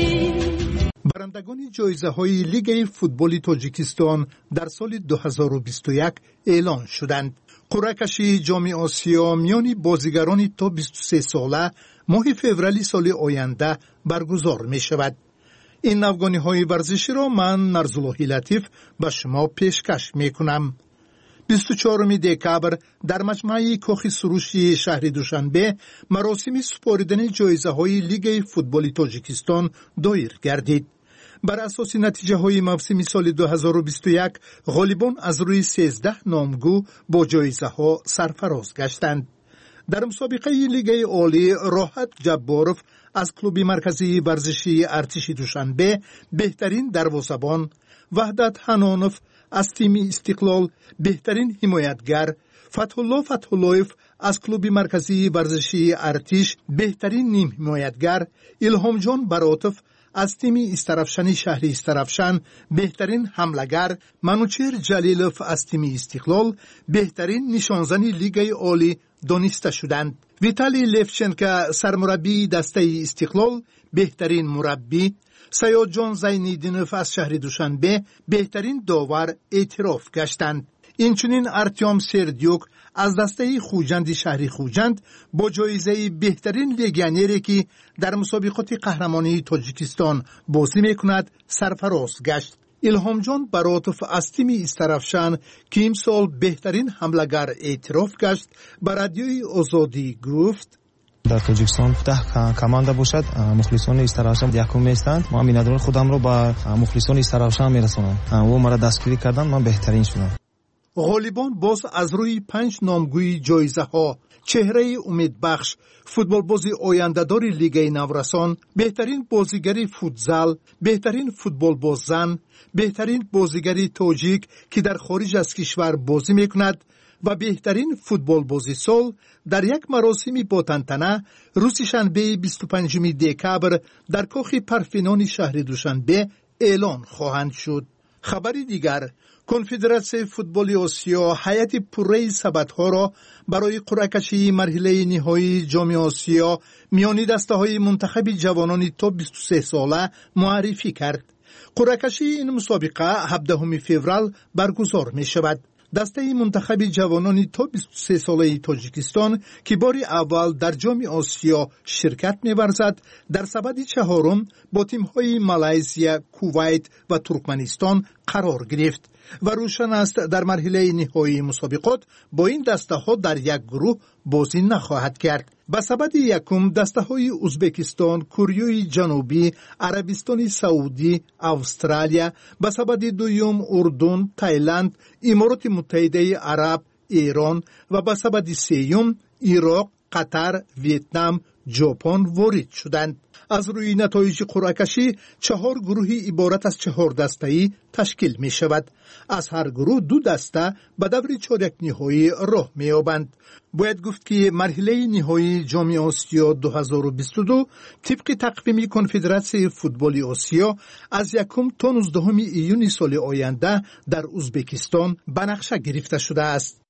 S24: نیست.
S7: برندگان جایزه های لیگ فوتبال تاجیکستان در سال دو هزار و بیست و یک اعلان شدند. قرعه کشی جام آسیا میان بازیگران تا بیست و سه ساله ماه فوریه سال آینده برگزار می شود. این افغانی های ورزشی را من نرزاللهی لطیف به شما پیشکش می کنم. بیست و چهارم دکبر در مجمع کاخ سروش شهر دوشنبه مراسم سپاریدن جایزه های لیگ فوتبال تاجیکستان دایر گردید. بر اساس نتیجه های موسم سال دو هزار و بیست و یک غالبان از روی سیزده نامگو با جایزه ها سرفراز گشتند. در مسابقه لیگ عالی راحت جباروف از کلوب مرکزی ورزشی ارتش دوشنبه بهترین دروازه‌بان، وحدت حنانوف از تیم استقلال بهترین حمایتگر، فتح‌الله فتح‌الله‌یف از کلوب مرکزی ورزشی ارتش بهترین نیم حمایتگر، الهام جان براتوف از تیم استرافشان شهر استرافشان بهترین حمله‌گر، منوچهر جلیلوف از تیم استقلال بهترین نشانزن لیگ عالی دانسته شدند. ویتالی لفچنکا سرمربی دسته استقلال بهترین مربی، سیاد جان زینیدینوف از شهر دوشنبه بهترین داور اعتراف گشتند. اینچنین ارتیام سردیوک از دسته خوجند شهری خوجند با جایزه بهترین لگیونری که در مسابقات قهرمانی تاجیکستان بازی میکند سرفراز گشت. الهام جان براتوف از تیم استرافشان که امسال بهترین حمله‌گر اعتراف گشت به رادیوی آزادی گفت:
S10: در تاجیکستان ده کماندا باشد، مخلصان استرافشان یکم هستند. ما می‌ندانیم خودم را با مخلصان استرافشان میرسونم و مرا دستگیری کردن، من بهترین شدم.
S7: غالبان باز از روی پنج نامگوی جایزه ها چهره امیدبخش، فوتبال بازی آینده‌دار لیگ نورسان، بهترین بازیگری فوتزال، بهترین فوتبال باززن، بهترین بازیگری تاجیک که در خارج از کشور بازی میکند و بهترین فوتبال بازی سال در یک مراسمی با تنتنه روز شنبه بیست و پنجم دکبر در کاخ پرفینان شهر دوشنبه اعلان خواهند شد. خبری دیگر، کنفدراسیون فوتبال آسیا هیئت پره سبدها را برای قرعه کشی مرحله نهایی جام آسیا میان دسته‌های منتخب جوانان تا بیست و سه ساله معرفی کرد. قرعه کشی این مسابقه هفدهم فوریه برگزار می شود. دسته منتخب جوانان تا بیست و سه ساله تاجیکستان که بار اول در جام آسیا شرکت می‌ورزد در سبد چهارم با تیم‌های مالزیا، کویت و ترکمنستان قرار گرفت و روشن است در مرحله نهایی مسابقات با این دسته‌ها در یک گروه بازی نخواهد کرد. به سبد یکم دسته‌های ازبکستان، کره جنوبی، عربستان سعودی، استرالیا، به سبد دوم اردن، تایلند، امارات متحده عرب، ایران و به سبد سوم عراق، قطر، ویتنام، ژاپن وارد شدند. از روی نتایج قرعه کشی چهار گروهی عبارت از چهار دسته‌ای تشکیل می شود. از هر گروه دو دسته به دور چهارک نهایی راه می یابند. باید گفت که مرحله نهایی جام آسیا دو هزار و بیست و دو طبق تقویم کنفدراسیون فوتبال آسیا از یکم تا نوزدهم ایون سال آینده در ازبکستان به نقشه گرفته شده است.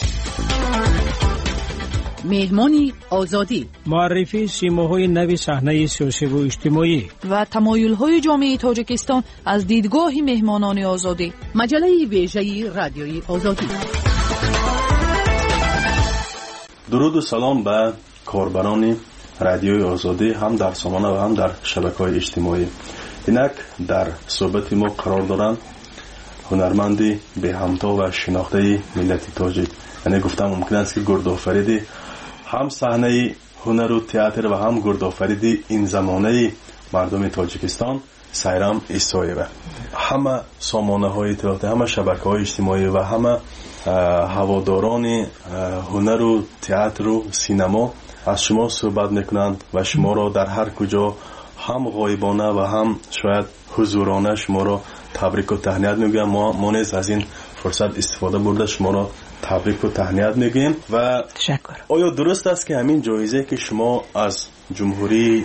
S18: مهمانی آزادی،
S19: معرفی سیماهای نوی صحنه سیاسی و اجتماعی
S18: و تمایل‌های جامعه تاجیکستان از دیدگاه مهمانان آزادی. مجله ویژه رادیوی آزادی.
S11: درود و سلام به کاربران
S2: رادیوی آزادی هم در سامانه و هم در شبکه‌های اجتماعی. اینک در صحبت ما قرار دارند هنرمندی به همتا و شناخته ملت تاجیک. یعنی گفتم ممکن است که گردآفریدی هم صحنه هنر و تئاتر و هم گردآفریدی این زمانه مردم تاجیکستان سایرام ایسایه. همه سامانه های اطلاعاتی، همه شبکه های اجتماعی و همه هواداران هنر و تئاتر و سینما از شما صحبت میکنند و شما را در هر کجا هم غایبانه و هم شاید حضورانه شما را تبریک و تهنیت میگم. ما ما نیز از این فرصت استفاده برده شما را تبریک و تهنیت میگیم. و
S11: تشکر.
S2: آیا درست است که همین جایزه که شما از جمهوری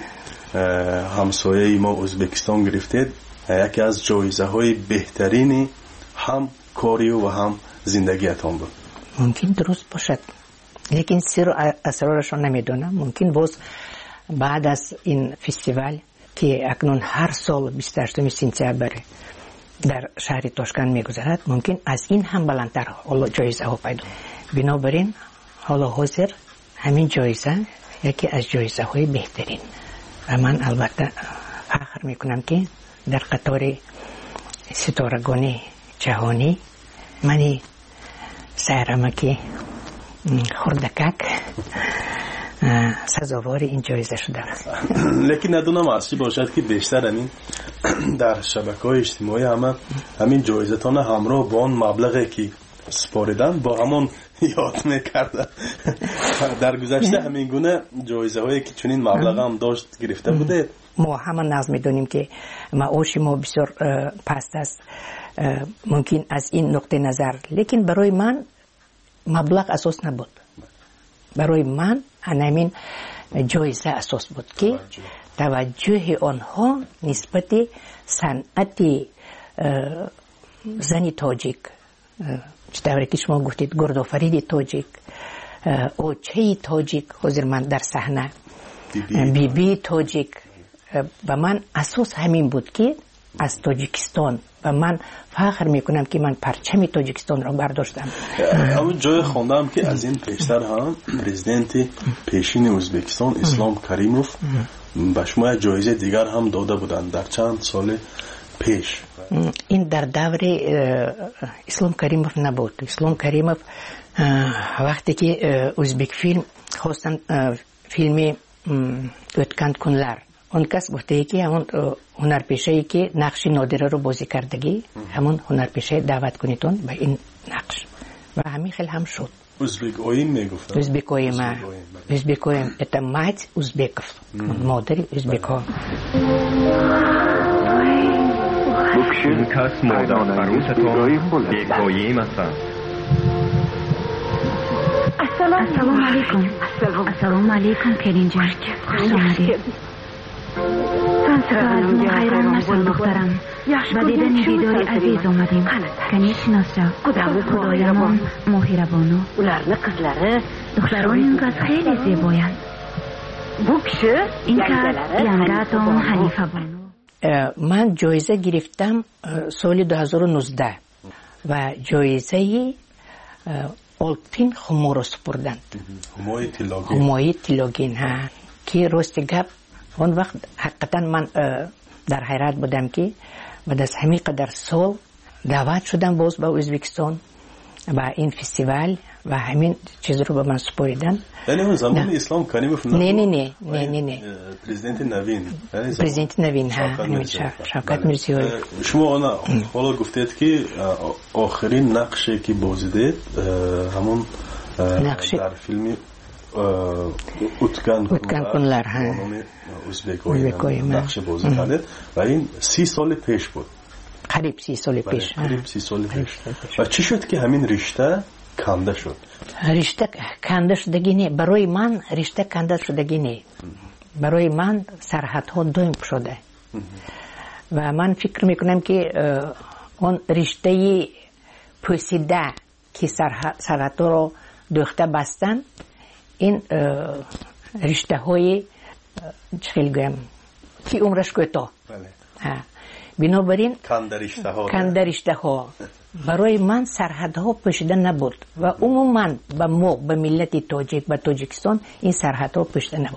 S2: همسایه ما ازبکستان گرفتید یکی از جایزه های بهترین هم کاری و هم زندگیتان بود؟
S11: ممکن درست باشد، لیکن سر و اسرارش رو نمیدونم. ممکن باز بعد از این فستیوال که اکنون هر سال بیست و هشتم سپتامبر در شهر تاشکند میگذرد، ممکن از این هم بلندتر حالا جایزه ها پیدا. بنابراین حالا حاضر همین جایزه یکی از جایزه های بهترین و من البته فخر میکنم که در قطار ستارگان جهانی منی سیرمکی خردکک سزاوار این جایزه شده است.
S2: لیکن ندونم اصلی باشد که بیشتر همین در شبکه‌های اجتماعی همه همین جایزتان همراه با آن مبلغی که سپاریدن با همون یاد میکردن. در گذشته همین گونه جایزه هایی که چنین مبلغ هم داشت گرفته بوده؟
S11: ما همه ناز میدونیم که معاش ما بسیار پست است، ممکن از این نقطه نظر، لیکن برای من مبلغ اساس نبود. برای من همین جایزه اساس بود که توجه آنها نسبت صنعت زنی تاجیک، چطوری که شما گفتید گردآفرید تاجیک، اوچه تاجیک، حضور من در صحنه بی بی تاجیک، و من اساس همین بود که از تاجیکستان و من فخر میکنم که من پرچم تاجیکستان را برداشتم.
S2: اما جای خوندم که از این پیشتر هم پرزیدنت پیشین ازبکستان اسلام کریموف به شما جایزه دیگر هم داده بودند در چند سال پیش.
S11: این در دور اسلام کریموف نبود. اسلام کریموف وقتی که ازبک فیلم خواستن فیلم اوتکند کنلر، اون کس گفته که همون هنرپیشه‌ای که نقش نادره رو بازی کردگی همون هنرپیشه دعوت کنیتون به این نقش و همین خیلی هم شد.
S2: ازبک اویم میگفتن.
S11: ازبک اویم ازبک اویم это мать ازبکов، مادر ازبک ها.
S12: این کس مادر عروستان بیگاییم هستند.
S13: السلام علیکم. السلام علیکم کریم جان، خوش آمدید. سلام خیران مشتم دخترم، با دیدن دیدار عزیز آمدیم. کنیت شناس جا خدایمان مهربانو. دختران این کس خیلی زیبایند. این کس ینگاتون حلیفه بانو.
S11: من جایزه گرفتم سال دو هزار و نوزده و جایزه آلپین خمورو سپردند. همای تیلاگین ها که راست گپ اون وقت حقیقتا من در حیرت بودم که بعد از همین قدر سال دعوت شدم باز به ازبکستان و این فستیوال و همین چیز رو به من سپاریدن.
S2: یعنی اون زمان اسلام کریموف
S11: نه نه نه نه نه نه
S2: پرزیدنت نوین
S11: پرزیدنت نوین ها شوکت میرزیوی.
S2: شما حالا گفتید که آخرین نقشی که بازیدید همون در فیلم اوتکند
S11: کنلر ها
S2: ازبک‌های نقش بازی کردید و این سی سال پیش بود.
S11: قریب سی سال پیش.
S2: قریب سی سال پیش. و چی شد که همین رشته کنده شد؟
S11: رشته کنده شدگی نه، برای من رشته کنده شدگی نه، برای من سرحدها دوم شده و من فکر میکنم که اون رشته پوسیده که سرحدها رو دوخته بستن، این رشته های چخیل گویم که عمرش کوتاه. بنابراین کنده رشته ها برای من سرحدها پوشیده نبود و عموما به ما به ملت تاجیک به تاجیکستان این سرحدها پوشیده نبود.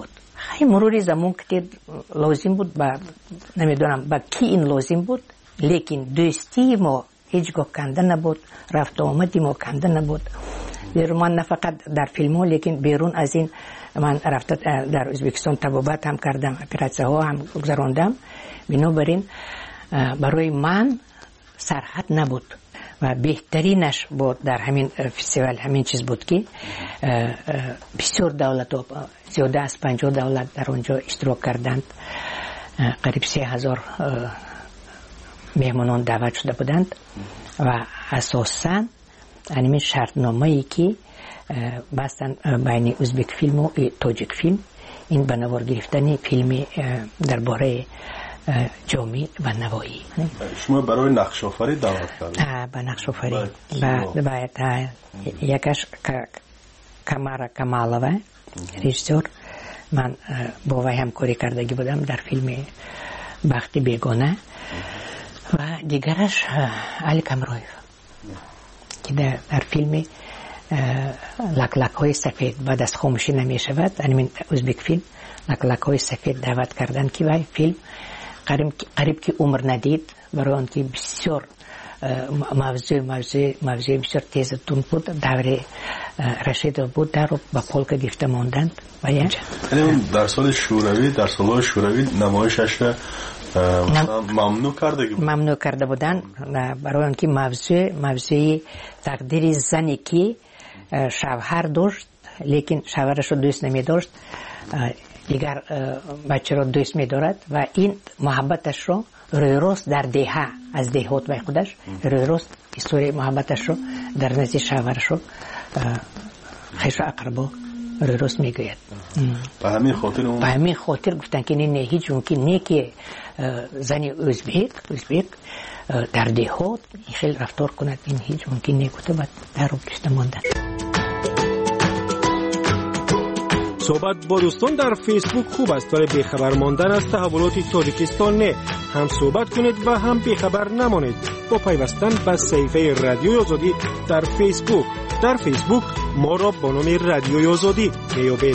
S11: خیلی مرور زمان که لازم بود با نمیدونم با کی این لازم بود، لیکن دوستی ما هیچگاه کنده نبود، رفت آمدی ما کنده نبود. من نه فقط در فیلم ها لیکن بیرون از این من رفت در ازبکستان تبابت هم کردم، اپراتسه ها هم گذراندم. بنابراین برای من سرحد نبود و بهترینش بود در همین فستیوال همین چیز بود که بسیار دولت ها زیاده از پنجاه دولت در اونجا اشتراک کردند. قریب سه هزار مهمانان دعوت شده بودند و اساساً همین شرطنامه‌ای که بستن بین ازبک فیلم و تاجیک فیلم، این به نوار گرفتن فیلم درباره جامعه و نوایی.
S2: شما برای نقش آفری دعوت کردید؟
S11: به نقش آفری باید یکش کمارا کمالوه رژیسور، من با وی همکاری کردگی بودم در فیلم بخت بیگانه، و دیگرش علی کمرویف که در, در فیلم لک لک های سفید بعد از خاموشی نمی شود، همین ازبک فیلم لک لک های سفید دعوت کردن که وی فیلم قریب, قریب که عمر ندید، برای آن که بسیار موضوع موضوع موضوع بسیار تیزتون بود، دور رشید بود، در با پولک گرفته ماندند. و یعنی
S2: در سال شوروی در سال شوروی نمایشش ممنوع کرده بود.
S11: ممنوع کرده بودن برای آن که موضوع موضوع تقدیر زنی که شوهر داشت لیکن شوهرش رو دوست نمی داشت، دیگر بچه رو دوست می دارد و این محبتش رو روی روز در دهه از دهات به خودش روی روز استوری محبتش رو در نزد شوهرش رو خیش اقربا روی روز می گوید.
S2: به همین خاطر
S11: به همین خاطر گفتن که نه هیچ ممکن نه که زنی ازبک ازبک در دهات خیلی رفتار کند، این هیچ ممکن نه گفته بعد در رو کشته ماندن.
S21: صحبت با دوستان در فیسبوک خوب است، ولی بیخبر ماندن از تحولات تاجیکستان نه. هم صحبت کنید و هم بیخبر نمانید با پیوستن به صفحه رادیوی آزادی در فیسبوک. در فیسبوک ما را با نام رادیوی آزادی میابید.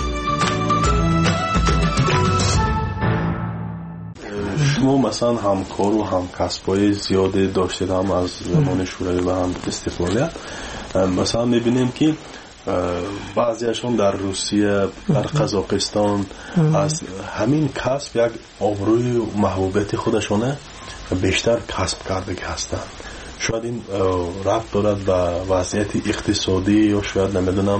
S2: شما مثلا همکار و همکسبای زیاده داشتید، هم از زمان شوروی و هم استقلالیت. مثلا میبینیم که بعضیشون در روسیه، در قزاقستان از همین کسب یک آبروی و محبوبیت خودشونه بیشتر کسب کرده هستند. شاید این ربط دارد به وضعیت اقتصادی یا شاید نمیدونم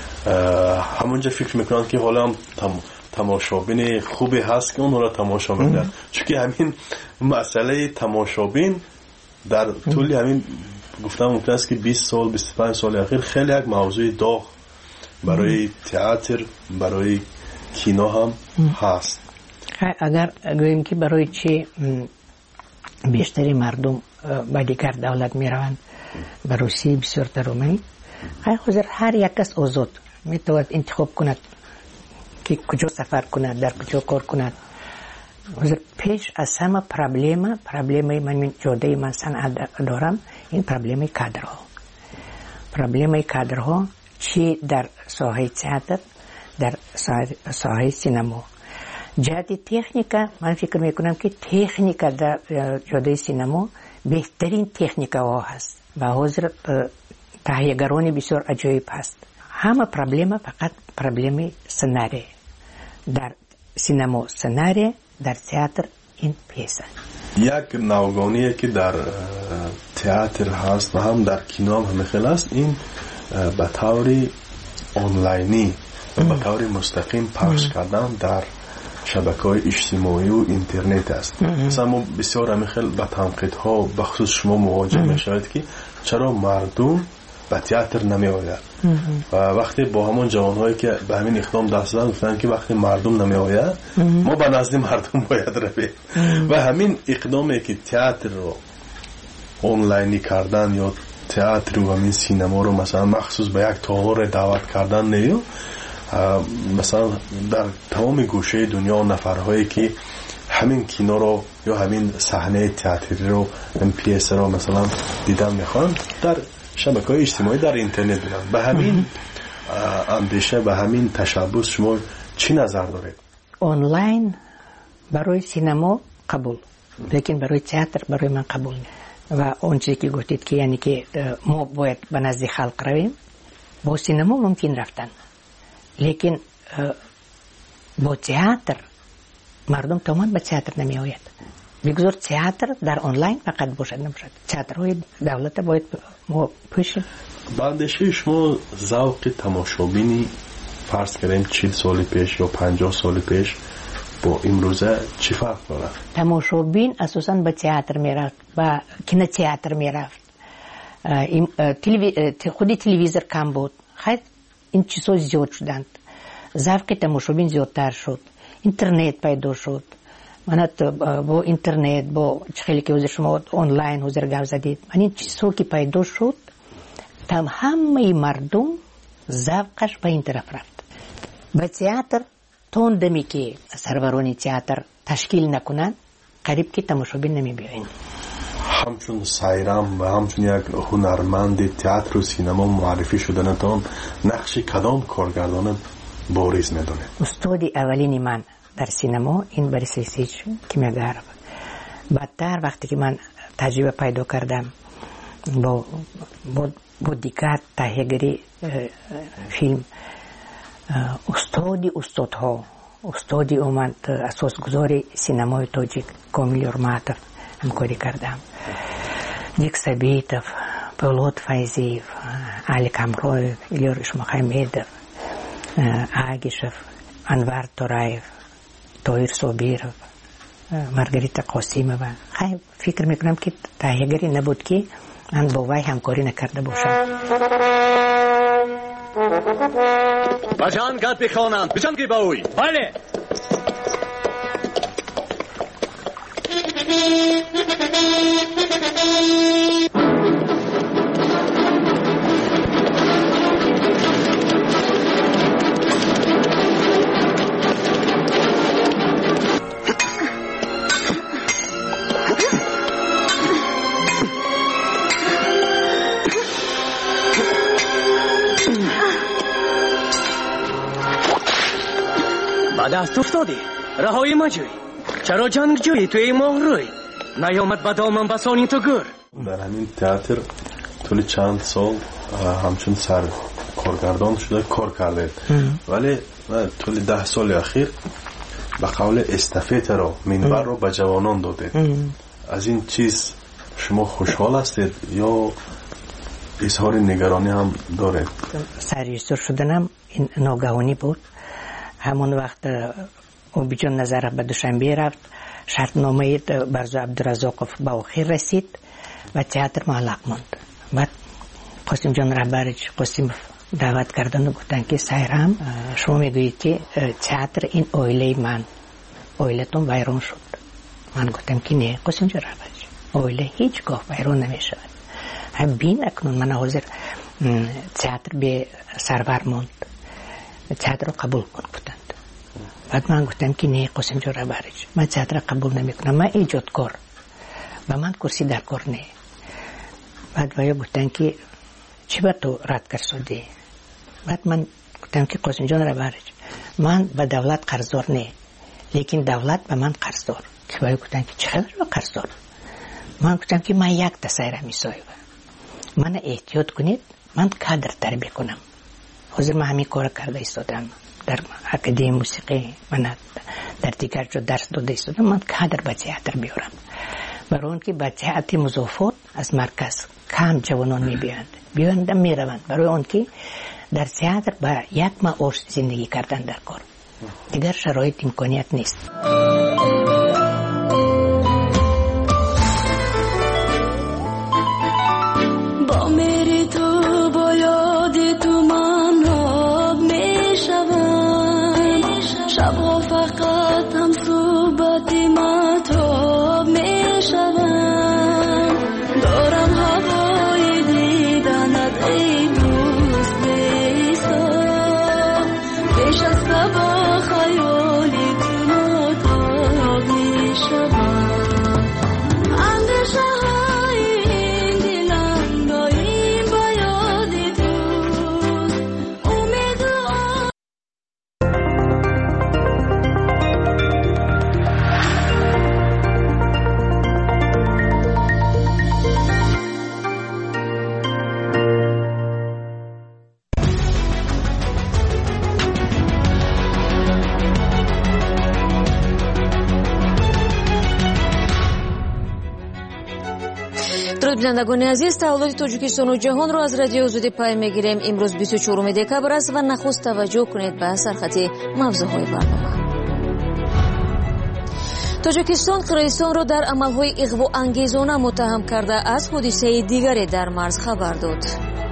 S2: همونجا فکر میکنند که حالا هم تم تماشابین خوبی هست که اون را تماشا میکنند، چون که همین مسئله تماشابین در طول همین گفتم ممکن است که بیست سال بیست و پنج سال اخیر خیلی یک موضوع داغ برای تئاتر برای کینو هم هست.
S11: اگر گوییم که برای چی بیشتری مردم به دیگر دولت می روند، به روسیه بسیار ترومی، حاضر هر یک کس آزاد می تواند انتخاب کند که کجا سفر کند، در کجا کار کند. حاضر پیش از همه پرابلم پرابلمی من جاده من صنعت دارم، این پرابلمی کادرها. پرابلمی کادرها چی در ساحه تئاتر، در ساحه سینما. جهت تکنیکا من فکر میکنم که تکنیکا در جاده سینما بهترین تکنیکا ها هست و حاضر تهیه‌گران بسیار عجیب هست. همه پرابلم فقط پرابلمی سناریو. در سینما سناریو، در تئاتر این پیسه.
S2: یک نوگانیه که در تئاتر هست و هم در کینو هم همه است، این به طوری آنلاینی و به طور مستقیم پخش کردن در شبکه‌های اجتماعی و اینترنت است. مثلا ما بسیار همیخیل به تنقیدها بخصوص شما مواجه میشوید که چرا مردم به تئاتر نمی آید و وقتی با همون جوانهایی که به همین اقدام دست دادن گفتن که وقتی مردم نمی آید ما به نزد مردم باید رویم و همین اقدامی که تئاتر رو آنلاینی کردن یا تئاتر و همین سینما رو مثلا مخصوص به یک تاور دعوت کردن نیو، مثلا در تمام گوشه دنیا نفرهایی که همین کینو رو یا همین صحنه تئاتری رو این پیس رو مثلا دیدن میخوان در شبکه‌های اجتماعی در اینترنت بینن. به همین اندیشه به همین تشبث شما چی نظر دارید؟
S11: آنلاین برای سینما قبول، لیکن برای تئاتر برای من قبول نیست. و اون چیزی که گفتید که یعنی که ما باید به نزد خلق رویم، با سینما ممکن رفتن، لیکن با تئاتر مردم تمام به تئاتر نمی آید. بگذار تئاتر در آنلاین فقط باشد، نباشد. تئاترهای دولت باید ما پوشیم.
S2: بندشه شما ذوق تماشابینی فرض کردیم چهل سال پیش یا پنجاه سال پیش با امروزه چی فرق داره؟
S11: تماشابین اساساً به تئاتر میرفت، به کینو تئاتر میرفت. خودی تلویزیون کم بود، خیلی این چیزها زیاد شدند. ذوق تماشابین زیادتر شد. اینترنت پیدا شد. من با اینترنت با خیلی که حضور شما آنلاین حضور گفت زدید، من این چیزها که پیدا شد تم همه مردم ذوقش به این طرف رفت. به تئاتر تون دمی که سرورانی تئاتر تشکیل نکنن قریب که تماشابین نمی بیاین.
S2: همچون سایرام و همچون یک هنرمند تئاتر و سینما معرفی شدنتان نقش کدام کارگردان بارز میدونه؟
S11: استاد اولینی من در سینما این بریس ریسیچ کیمیاگر. بعدتر وقتی که من تجربه پیدا کردم با با, با دیگر تهیه‌گری فیلم، استادی استادها استادی اومد اساسگذار سینمای تاجیک کامیل یورماتوف همکاری کردم. نیک سبیتوف، پولاد فایزیف، علی کامرویف، ایلور اشمخایمیدوف، آگیشوف، انوار تورایف، تویر صابیروف، مارگریتا قاسیمووا. خیلی فکر میکنم که تهیه‌گری نبود که من با وی همکاری نکرده باشم.
S14: بجان گاد بخوانم، بجان گی باوی. بله. دست افتادی، رهایی مجوی. چرا جنگ جویی توی ماه روی؟ نیامد به دامن بسانی تو گر.
S2: در همین تئاتر طول چند سال همچون سر کارگردان شده کار کرده، ولی طول ده سال اخیر به قول استافت رو منبر رو به جوانان داده. از این چیز شما خوشحال هستید یا اظهار نگرانی هم دارید؟
S11: سرریزدار شدنم این ناگهانی بود. همون وقت اوبیجان نظر به دوشنبه رفت، شرطنامه برزو عبدالرزاقوف به آخر رسید و تئاتر معلق ماند. بعد قاسم جان رهبر قاسم دعوت کردن و گفتن که سایرام شما میگویید که تئاتر این اویله من، اویلتون ویران شد. من گفتم که نه قاسم جان رهبر، اویله هیچگاه ویران نمیشود. هم بین اکنون من حاضر تئاتر به سرور ماند، تئاتر رو قبول کن بودند. بعد من گفتم که نه قاسم جان رهبر، من تئاتر رو قبول نمیکنم، من ایجادکار و من کرسی در کار نه. بعد ویا گفتن که چی با تو رد کرد شدی؟ بعد من گفتم که قاسم جان رهبر، من به دولت قرضدار نه، لیکن دولت به من قرضدار. که ویا گفتن که چقدر به قرضدار؟ من گفتم که من یک تسایره میسایم، من احتیاط کنید، من کادر تربیت کنم. حاضر من همین کار کرده ایستادم در اکادمی موسیقی، من در دیگر جا درس داده ایستادم، من کادر به تئاتر بیارم. برای اون که به تئاتر مضافات از مرکز کم جوانان میبیاند بیاند میروند، برای اون که در تئاتر با یک معاش زندگی کردن در کار، دیگر شرایط امکانیت نیست.
S24: با میری تو با یاد تو من آب میشوم، شبها فقط هم صحبت مطاب میشوم، دارم هوای دیدنت ای دوست بیسا، پیش از با خیالی تو ناتاب میشوم.
S1: درود بینندگان عزیز، تحولات تاجیکستان و جهان را از رادیو آزادی پیام میگیریم. امروز بیست و چهارم دکبر است و نخست توجه کنید به سرخط موضوعهای برنامه. تاجیکستان قرقیزستان را در عملهای اغوا انگیزانه متهم کرده از حادثه دیگری در مرز خبر داد.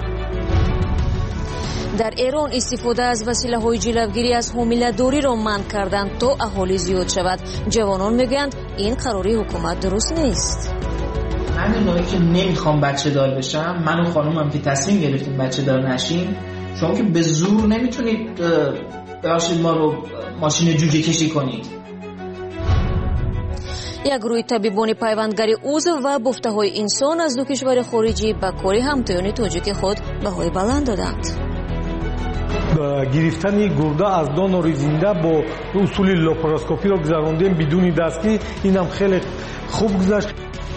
S1: در ایران استفاده از وسیله‌های جلوگیری از حامله‌داری را منع کردند تا اهالی زیاد شود. جوانان میگویند این قراری حکومت درست نیست.
S3: من اونایی که نمیخوام بچه دار بشم، من و خانومم که تصمیم گرفتیم بچه دار نشیم، شما که به زور نمیتونید ببخشید ما رو ماشین جوجه کشی کنید.
S1: یک گروه طبیبان پیوندگری عضو و بفته‌های انسان از دو کشور خارجی به کار همتایان تاجیک خود بهای بلند دادند.
S15: گرفتن گرده از دانور زنده با اصول لاپاراسکوپی را گذراندیم بدون دستی، اینم خیلی خوب گذشت.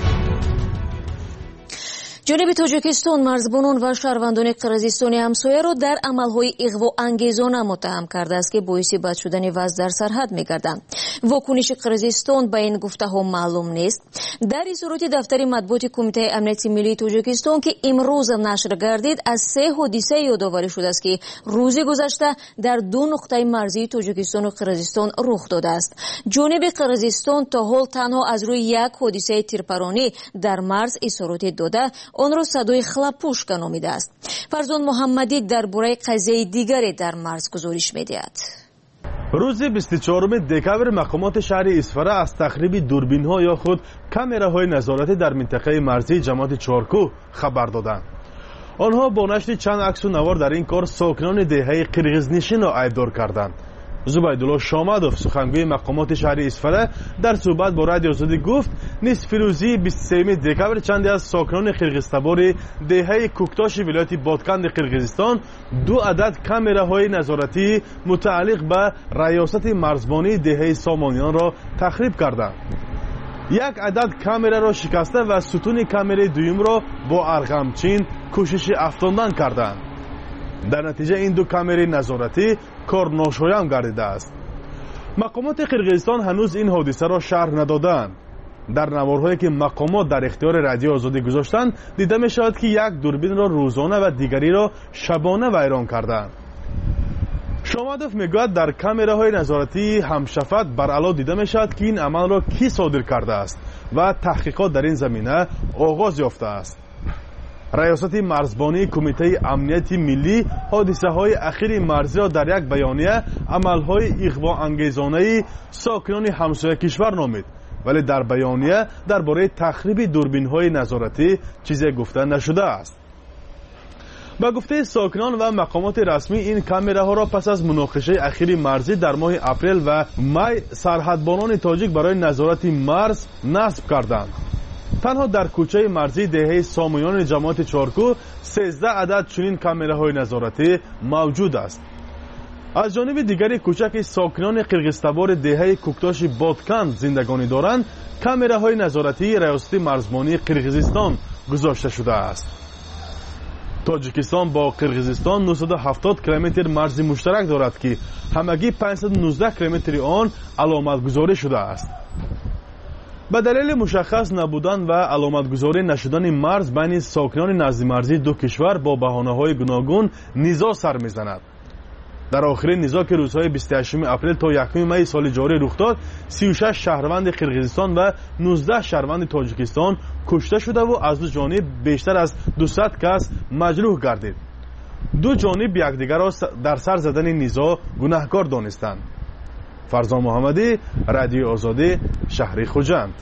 S1: جانب تاجیکستان مرزبانان و شهروندان قرقیزستان همسایه را در عملهای اغوا انگیزانه متهم کرده است که باعث بد شدن وضع در سرحد می‌گردند. واکنش قرقیزستان به این گفته‌ها معلوم نیست. در اظهارات دفتر مطبوعات کمیته امنیت ملی تاجیکستان که امروز نشر گردید، از سه حادثه یادآوری شده است که روز گذشته در دو نقطه مرزی تاجیکستان و قرقیزستان رخ داده است. جانب قرقیزستان تا حال تنها از روی یک حادثه تیرپرانی در مرز اظهارات داده، آن را صدای خلپوشکا نامیده است. فرزان محمدی درباره قضیه دیگری در مرز گزارش می‌دهد.
S4: روز بیست و چهارم دکبر مقامات شهر اسفره از تخریب دوربین‌ها یا خود کامراهای نظارتی در منطقه مرزی جماعت چارکو خبر دادند. آنها با نشر چند عکس و نوار در این کار ساکنان دهه قرقیزنشین را ایبدار کردند. زبیدالله شامدوف سخنگوی مقامات شهر اسفره در صحبت با رادیو آزادی گفت نصف روزی بیست و سوم دکبر چندی از ساکنان قرقیزتبار دهه کوکتاش ولایت بادکند قرقیزستان دو عدد کامراهای نظارتی متعلق به ریاست مرزبانی دهه سامانیان را تخریب کردند. یک عدد کامرا را شکسته و ستون کامرای دوم را با ارغمچین کوشش افشاندن کردند. در نتیجه این دو کامرای نظارتی کار ناشایان گردیده است. مقامات قرقیزستان هنوز این حادثه را شرح ندادند. در نوارهایی که مقامات در اختیار رادیو آزادی گذاشتند دیده می شود که یک دوربین را روزانه و دیگری را شبانه ویران کردند. شامدوف میگوید در کامراهای نظارتی همشفت بر علا دیده می شود که این عمل را کی صادر کرده است و تحقیقات در این زمینه آغاز یافته است. ریاست مرزبانی کمیته امنیت ملی حادثه های اخیر مرزی را در یک بیانیه عملهای اغوا انگیزانه ساکنان همسایه کشور نامید، ولی در بیانیه درباره تخریب دوربین های نظارتی چیزی گفته نشده است. با گفته ساکنان و مقامات رسمی این کامراها را پس از مناقشه اخیر مرزی در ماه اپریل و می سرحدبانان تاجیک برای نظارت مرز نصب کردند. تنها در کوچه مرزی دهه سامانیان جماعت چارکو سیزده عدد چنین کامراهای نظارتی موجود است. از جانب دیگری کوچه که ساکنان قرقیزتبار دهه کوکتاش بادکند زندگانی دارند، کامراهای نظارتی ریاست مرزبانی قرقیزستان گذاشته شده است. تاجیکستان با قرقیزستان نهصد و هفتاد کیلومتر مرز مشترک دارد که همگی پانصد و نوزده کیلومتر آن علامت گذاری شده است. به دلیل مشخص نبودن و علامت گذاری نشدن مرز بین ساکنان نزد مرزی دو کشور با بهانه‌های گوناگون نزاع سر می‌زند. در آخرین نزاع که روزهای بیست و هشتم اپریل تا یکم می سال جاری رخ داد، سی و شش شهروند قرقیزستان و نوزده شهروند تاجیکستان کشته شده و از دو جانب بیشتر از دویست کس مجروح گردید. دو جانب یکدیگر را در سر زدن نزاع گناهکار دانستند. فرزان محمدی، رادیو آزادی، شهر خوجند.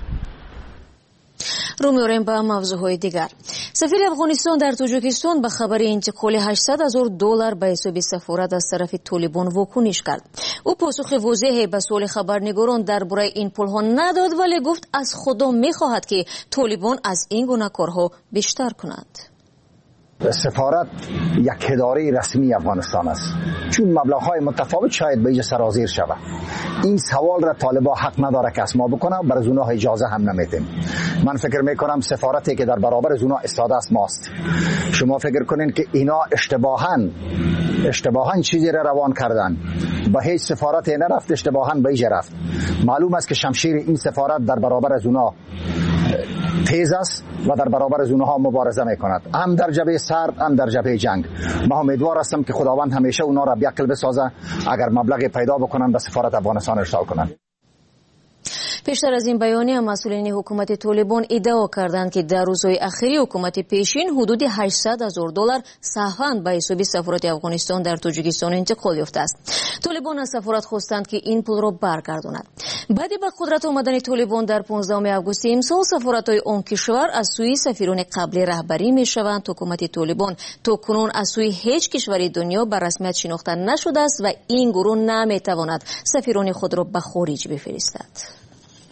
S1: رو می‌آوریم به موضوعهای دیگر. سفیر افغانستان در تاجیکستان به خبر انتقال هشتصد هزار دلار به حساب سفارت از طرف طالبان واکنش کرد. او پاسخ واضحی به سوال خبرنگاران درباره این پول‌ها نداد، ولی گفت از خدا می‌خواهد که طالبان از این گونه کارها بیشتر کنند.
S5: سفارت یک اداره رسمی افغانستان است، چون مبلغ‌های متفاوت شاید به اینجا سرازیر شود. این سوال را طالبان حق نداره که اسما بکنه، برای اونها اجازه هم نمیدیم. من فکر میکنم سفارتی که در برابر از اونها استاده است ماست. شما فکر کنین که اینا اشتباهاً اشتباهاً چیزی را روان کردن، به هیچ سفارتی نرفت، اشتباهاً به اینجا رفت. معلوم است که شمشیر این سفارت در برابر از اونها تیز است و در برابر از اونها مبارزه میکند، هم در جبهه سرد هم در جبهه جنگ. ما امیدوار هستم که خداوند همیشه اونا را بیعقل بسازه، اگر مبلغ پیدا بکنن به سفارت افغانستان ارسال کنند.
S1: پیشتر از این بیانیه مسئولین حکومت طالبان ادعا کردند که در روزهای اخیر حکومت پیشین حدود هشتصد هزار دلار سهوا به حساب سفارت افغانستان در تاجیکستان انتقال یافته است. طالبان از سفارت خواستند که این پول را برگرداند. بعد به قدرت آمدن طالبان در پانزدهم آگوست امسال سفارت‌های آن کشور از سوی سفیران قبلی رهبری می‌شوند. حکومت طالبان تا کنون از سوی هیچ کشوری دنیا به رسمیت شناخته نشده است و این گروه نمی‌تواند سفیران خود را به خارج بفرستد.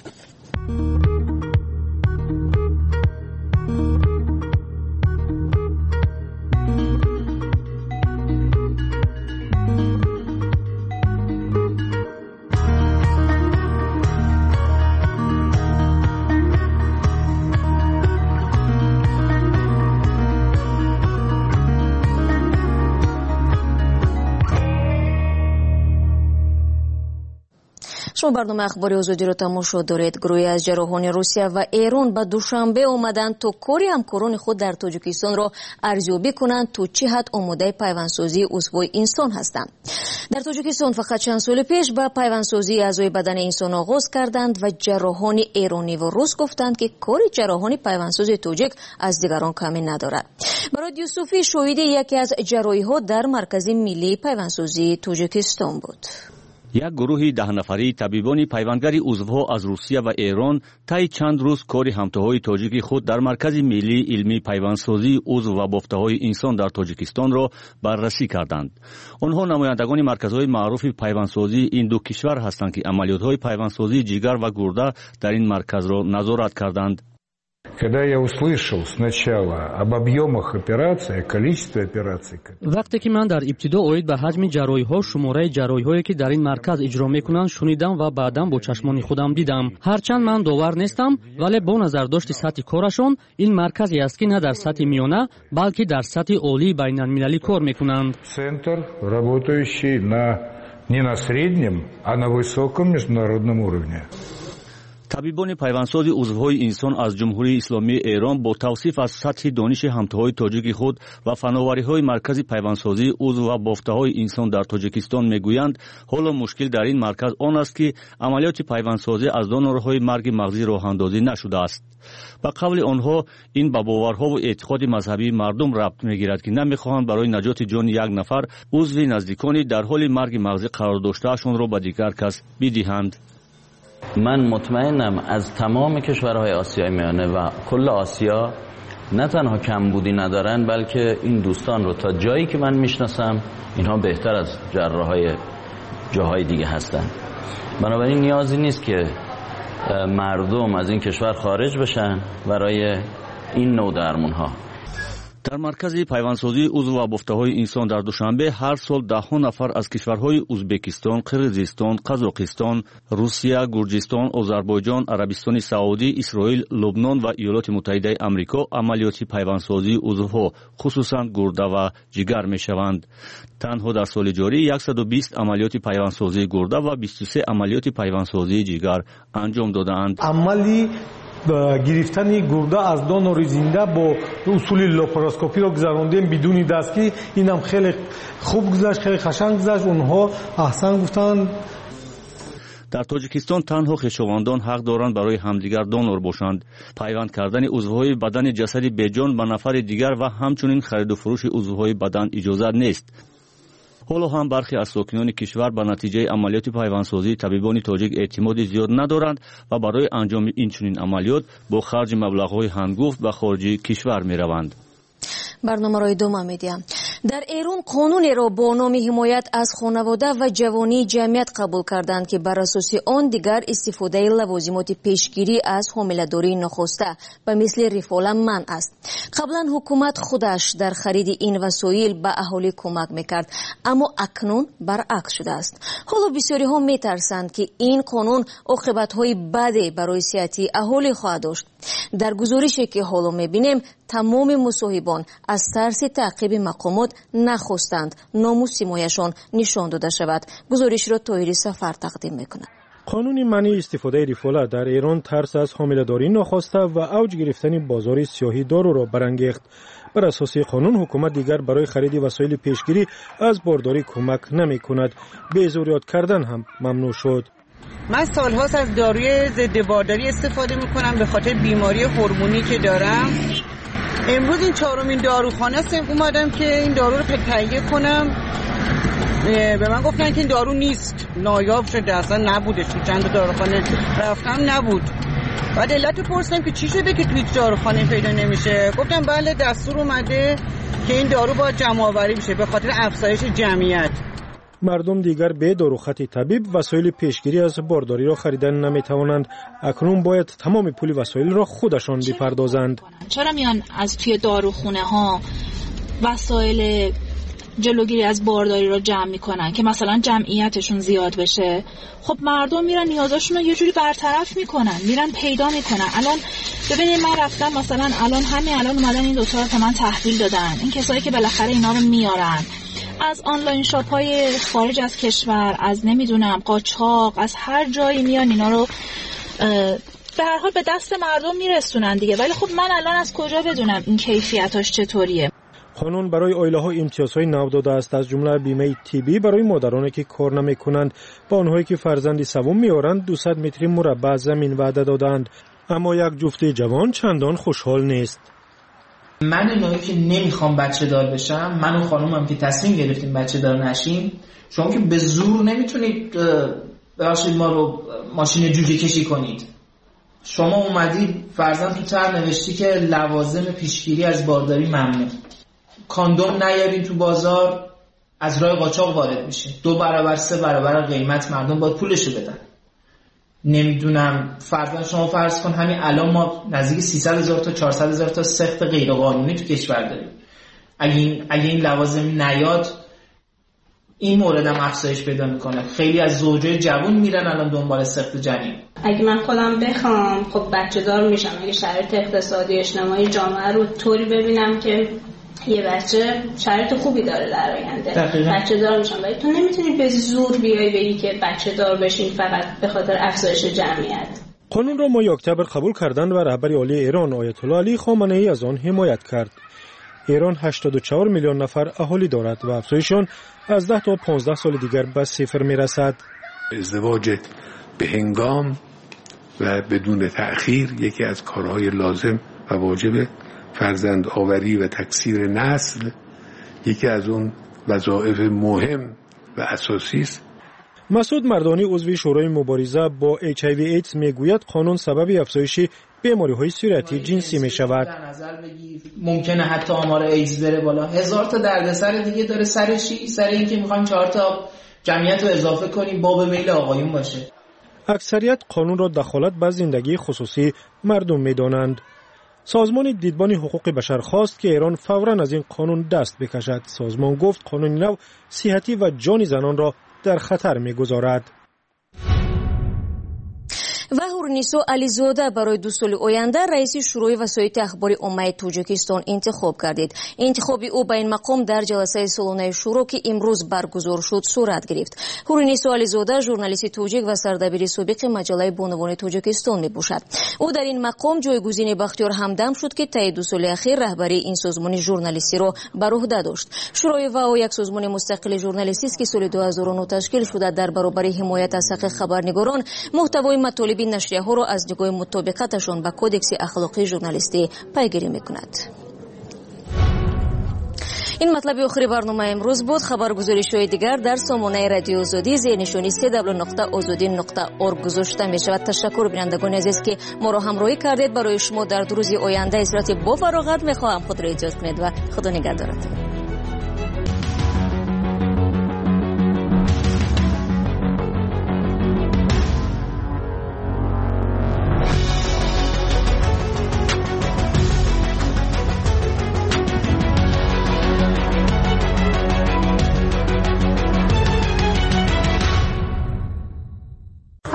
S1: شما برنامه اخباری آزادی را تماشا دارید. گروهی از جراحان روسیه و ایران به دوشنبه آمدند تا کاری همکاران خود در تاجیکستان را ارزیابی کنند تا چه حد آماده پیوندسازی عضوهای انسان هستند. در تاجیکستان فقط چند سال پیش به پیوندسازی اعضای بدن انسان آغاز کردند و جراحان ایرانی و روس گفتند که کار جراحان پیوندساز تاجیک از دیگران کمی ندارد. مراد یوسفی شاهد یکی از جراحی‌ها در مرکز ملی پیوندسازی تاجیکستان بود.
S8: یک گروهی ده نفری طبیبان پیوندگری عضوها از روسیه و ایران طی چند روز کار همتاهای تاجیکی خود در مرکز ملی علمی پیوندسازی عضو و بافته‌های انسان در تاجیکستان را بررسی کردند. آنها نمایندگان مرکزهای معروف پیوندسازی این дو کشور هستند که عملیات‌های پیوندسازی جگر و گرده در این مرکز را نظارت کردند.
S16: Когда я услышал сначала об объемах операций, количестве операций.
S17: وقتی که من در ابتدا اوید به حجم جراحی‌ها، شماره جراحی‌هایی که در این مرکز اجرا می‌کنند شنیدم و بعداً با چشمان خودم دیدم. هرچند من داور نیستم، ولی با نظر داشت سطح کارشون این مرکزی است که نه در سطح میانه بلکه در سطح عالی بین‌المللی کار می‌کنند.
S16: Центр, работающий на не на среднем, а на высоком международном уровне.
S8: طبیبان پیوندساز عضوهای انسان از جمهوری اسلامی ایران با توصیف از سطح دانش همتاهای تاجیک خود و فناوری‌های مرکز پیوندسازی عضو و بافته‌های انسان در تاجیکستان میگویند حالا مشکل در این مرکز آن است که عملیات پیوندسازی از دانورهای مرگ مغزی راه اندازی نشده است. به قول آنها این به باورها و اعتقاد مذهبی مردم ربط میگیرد که نمیخواهند برای نجات جان یک نفر عضو نزدیکانی در حال مرگ مغزی قرار داشتهشان را به دیگر کس بدهند.
S20: من مطمئنم از تمام کشورهای آسیای میانه و کل آسیا نه تنها کمبودی ندارن، بلکه این دوستان رو تا جایی که من میشناسم اینها بهتر از جراحای جاهای دیگه هستن. بنابراین نیازی نیست که مردم از این کشور خارج بشن برای این نوع درمونها.
S8: در مرکز پیوندسازی عضو و بافته‌های انسان در دوشنبه هر سال ده ها نفر از کشورهای ازبکستان، قرقیزستان، قزاقستان، روسیه، گرجستان، آذربایجان، عربستان سعودی، اسرائیل، لبنان و ایالات متحده آمریکا عملیات پیوندسازی عضوها خصوصا گرده و جگر میشوند. تنها در سال جاری صد و بیست عملیات پیوندسازی گرده و بیست و سه عملیات پیوندسازی جگر انجام دادند.
S15: عملی گرفتن گرده از دانور زنده با اصول لاپاروسکوپی را گذراندیم بدون دستگیر. اینم خیلی خوب گذشت، خیلی قشنگ گذشت. اونها احسن گفتند.
S8: در تاجیکستان تنها خویشاوندان حق دارند برای همدیگر دانور باشند. پیوند کردن عضوهای بدن جسدی بیجان به نفر دیگر و همچنین خرید و فروش عضوهای بدن اجازه نیست. حالا هم برخی از ساکنان کشور به نتیجه عملیات پیوندسازی طبیبان تاجیک اعتماد زیاد ندارند و برای انجام این چنین عملیات با خرج مبلغ‌های هنگفت به خارج کشور می‌روند.
S1: برنامه را ادامه می‌دهم. در ایران قانونی را با نام حمایت از خانواده و جوانی جمعیت قبول کردند که بر اساس آن دیگر استفاده لوازمات پیشگیری از حامله‌داری ناخواسته به مثل ریفال منع است. قبلا حکومت خودش در خرید این وسایل به اهالی کمک میکرد، اما اکنون برعکس شده است. حالا بسیاری ها میترسند که این قانون عاقبت‌های بدی برای صحت اهالی خواهد داشت. در گزارشی که حالا میبینیم تمام مصاحبان از ترس تعقیب مقامات نخواستند ناموس سیمایشان نشان داده شود. گزارش را طاهری سفر تقدیم میکنند.
S21: قانون منع استفاده ریفولا در ایران ترس از حامله‌داری ناخواسته و اوج گرفتن بازار سیاهی دارو را برانگیخت. بر اساس قانون حکومت دیگر برای خرید وسایل پیشگیری از بارداری کمک نمی کند. به زور یاد کردن هم ممنوع شد.
S6: من سالهاست از داروی ضد بارداری استفاده میکنم به خاطر بیماری هورمونی که دارم. امروز این چهارمین داروخانه است اومدم که این دارو رو تهیه کنم. به من گفتن که این دارو نیست، نایاب شده، اصلا نبوده. تو چند داروخانه رفتم نبود. بعد علت پرسیدم که چی شده که توی داروخانه پیدا نمیشه. گفتم بله دستور اومده که این دارو باید جمع آوری بشه به خاطر افزایش جمعیت.
S21: مردم دیگر به داروخط طبیب وسایل پیشگیری از بارداری را خریدن نمیتوانند. اکنون باید تمام پول وسایل را خودشان بپردازند.
S9: چرا میان از توی داروخونه ها وسایل جلوگیری از بارداری رو جمع میکنن که مثلا جمعیتشون زیاد بشه؟ خب مردم میرن نیازاشون رو یه جوری برطرف میکنن، میرن پیدا میکنن. الان ببینید من رفتم مثلا الان همین الان اومدن این دوتا رو من تحویل دادن. این کسایی که بالاخره اینا رو میارن از آنلاین شاپ های خارج از کشور، از نمیدونم قاچاق، از هر جایی میان اینا رو به هر حال به دست مردم میرسونن دیگه. ولی خب من الان از کجا بدونم این کیفیتاش چطوریه؟
S21: قانون برای عائله‌ها امتیازهای نو داده است، از جمله بیمه طبی برای مادرانی که کار نمی‌کنند. با آنهایی که فرزندی سوم می‌آورند دویست متر مربع زمین وعده دادند. اما یک جفت جوان چندان خوشحال نیست.
S3: من نوعی که نمیخوام بچه دار بشم، من و خانومم که تصمیم گرفتیم بچه دار نشیم، شما که به زور نمیتونید ببخشید ما رو ماشین جوجه کشی کنید. شما اومدید فرضاً تو طرح نوشتی که لوازم پیشگیری از بارداری ممنوع. کاندوم نیارین تو بازار، از راه قاچاق وارد میشه. دو برابر سه برابر قیمت مردم باید پولشو بدن. نمیدونم فرضاً شما فرض کن همین الان ما نزدیک سیصد هزار تا چهارصد هزار تا سخت غیر قانونی تو کشور داریم. اگه این اگه این لوازم نیاد این مورد هم افزایش پیدا میکنه. خیلی از زوجای جوان میرن الان دنبال سخت جنین.
S22: اگه من خودم بخوام خب بچه دار میشم، اگه شرایط اقتصادی اجتماعی جامعه رو طوری ببینم که یه بچه شرایط خوبی داره در آینده، بچه دار میشم. ولی تو نمیتونی به زور بیای بگی که بچه دار بشین فقط به خاطر افزایش جمعیت.
S21: قانون را ماه اکتبر قبول کردند و رهبر عالی ایران آیت الله علی خامنه‌ای از آن حمایت کرد. ایران هشتاد و چهار میلیون نفر اهالی دارد و افزایششان از ده تا پانزده سال دیگر به صفر میرسد.
S23: ازدواج به هنگام و بدون تأخیر یکی از کارهای لازم و واجب فرزند آوری و تکثیر نسل یکی از اون وظایف مهم و اساسی است.
S21: مسعود مردانی عضو شورای مبارزه با اچ آی وی ایدز میگوید قانون سبب افزایش بیماری‌های صورتی جنسی می‌شود.
S3: ممکنه حتی آمار ایدز بره بالا. هزار تا دردسر دیگه داره. سر چی؟ سر اینکه می‌خوایم چهار تا جمعیت رو اضافه کنیم باب میل آقایون باشه.
S21: اکثریت قانون را دخالت به زندگی خصوصی مردم می‌دانند. سازمان دیدبان حقوق بشر خواست که ایران فوراً از این قانون دست بکشد. سازمان گفت قانون نو صحتی و جان زنان را در خطر می‌گذارد.
S1: و هورنیسو علیزاده برای دو سال آینده رئیس شورای وسایط اخباری امه تاجیکستان انتخاب کردید. انتخاب او به این مقام در جلسه سالانه شورا که امروز برگزار شد صورت گرفت. هورنیسو علیزاده ژورنالیست تاجیک و سردبیر سابق مجله بانوان تاجیکستان میباشد. او در این مقام جایگزین بختیار همدم شد که طی دو سال اخیر رهبری این سازمان ژورنالیستی را بر عهده داشت. شورای واو یک سازمان مستقل ژورنالیستی است که سال دو هزار و نه تشکیل شده در برابر حمایت از حق خبرنگاران محتوای مطالب نشریه ها را از نگاه مطابقتشان به کودکس اخلاقی ژورنالیستی پیگیری میکند. این مطلب آخری برنامه امروز بود. خبرگزاری‌های دیگر در سامانه رادیو آزادی زیر نشانی سی دبلیو نقطه آزادی نقطه اورگ گذاشته می شود. تشکر بینندگان عزیز که ما را همراهی کردید. برای شما در دو روز آینده اصلاحات با فراغت می خواهم خود را ایجاد کنید و خدا نگهدارتان.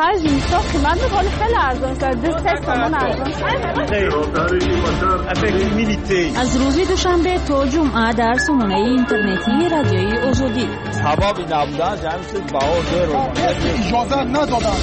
S7: خرج نیست، قیمت به خیلی ارزان شد. دو سه تومن ارزان شد.
S10: از روز دوشنبه تا جمعه در سامانه اینترنتی رادیوی آزادی.
S18: سبب نبودن جمعیت باور رو
S19: اجازه ندادن.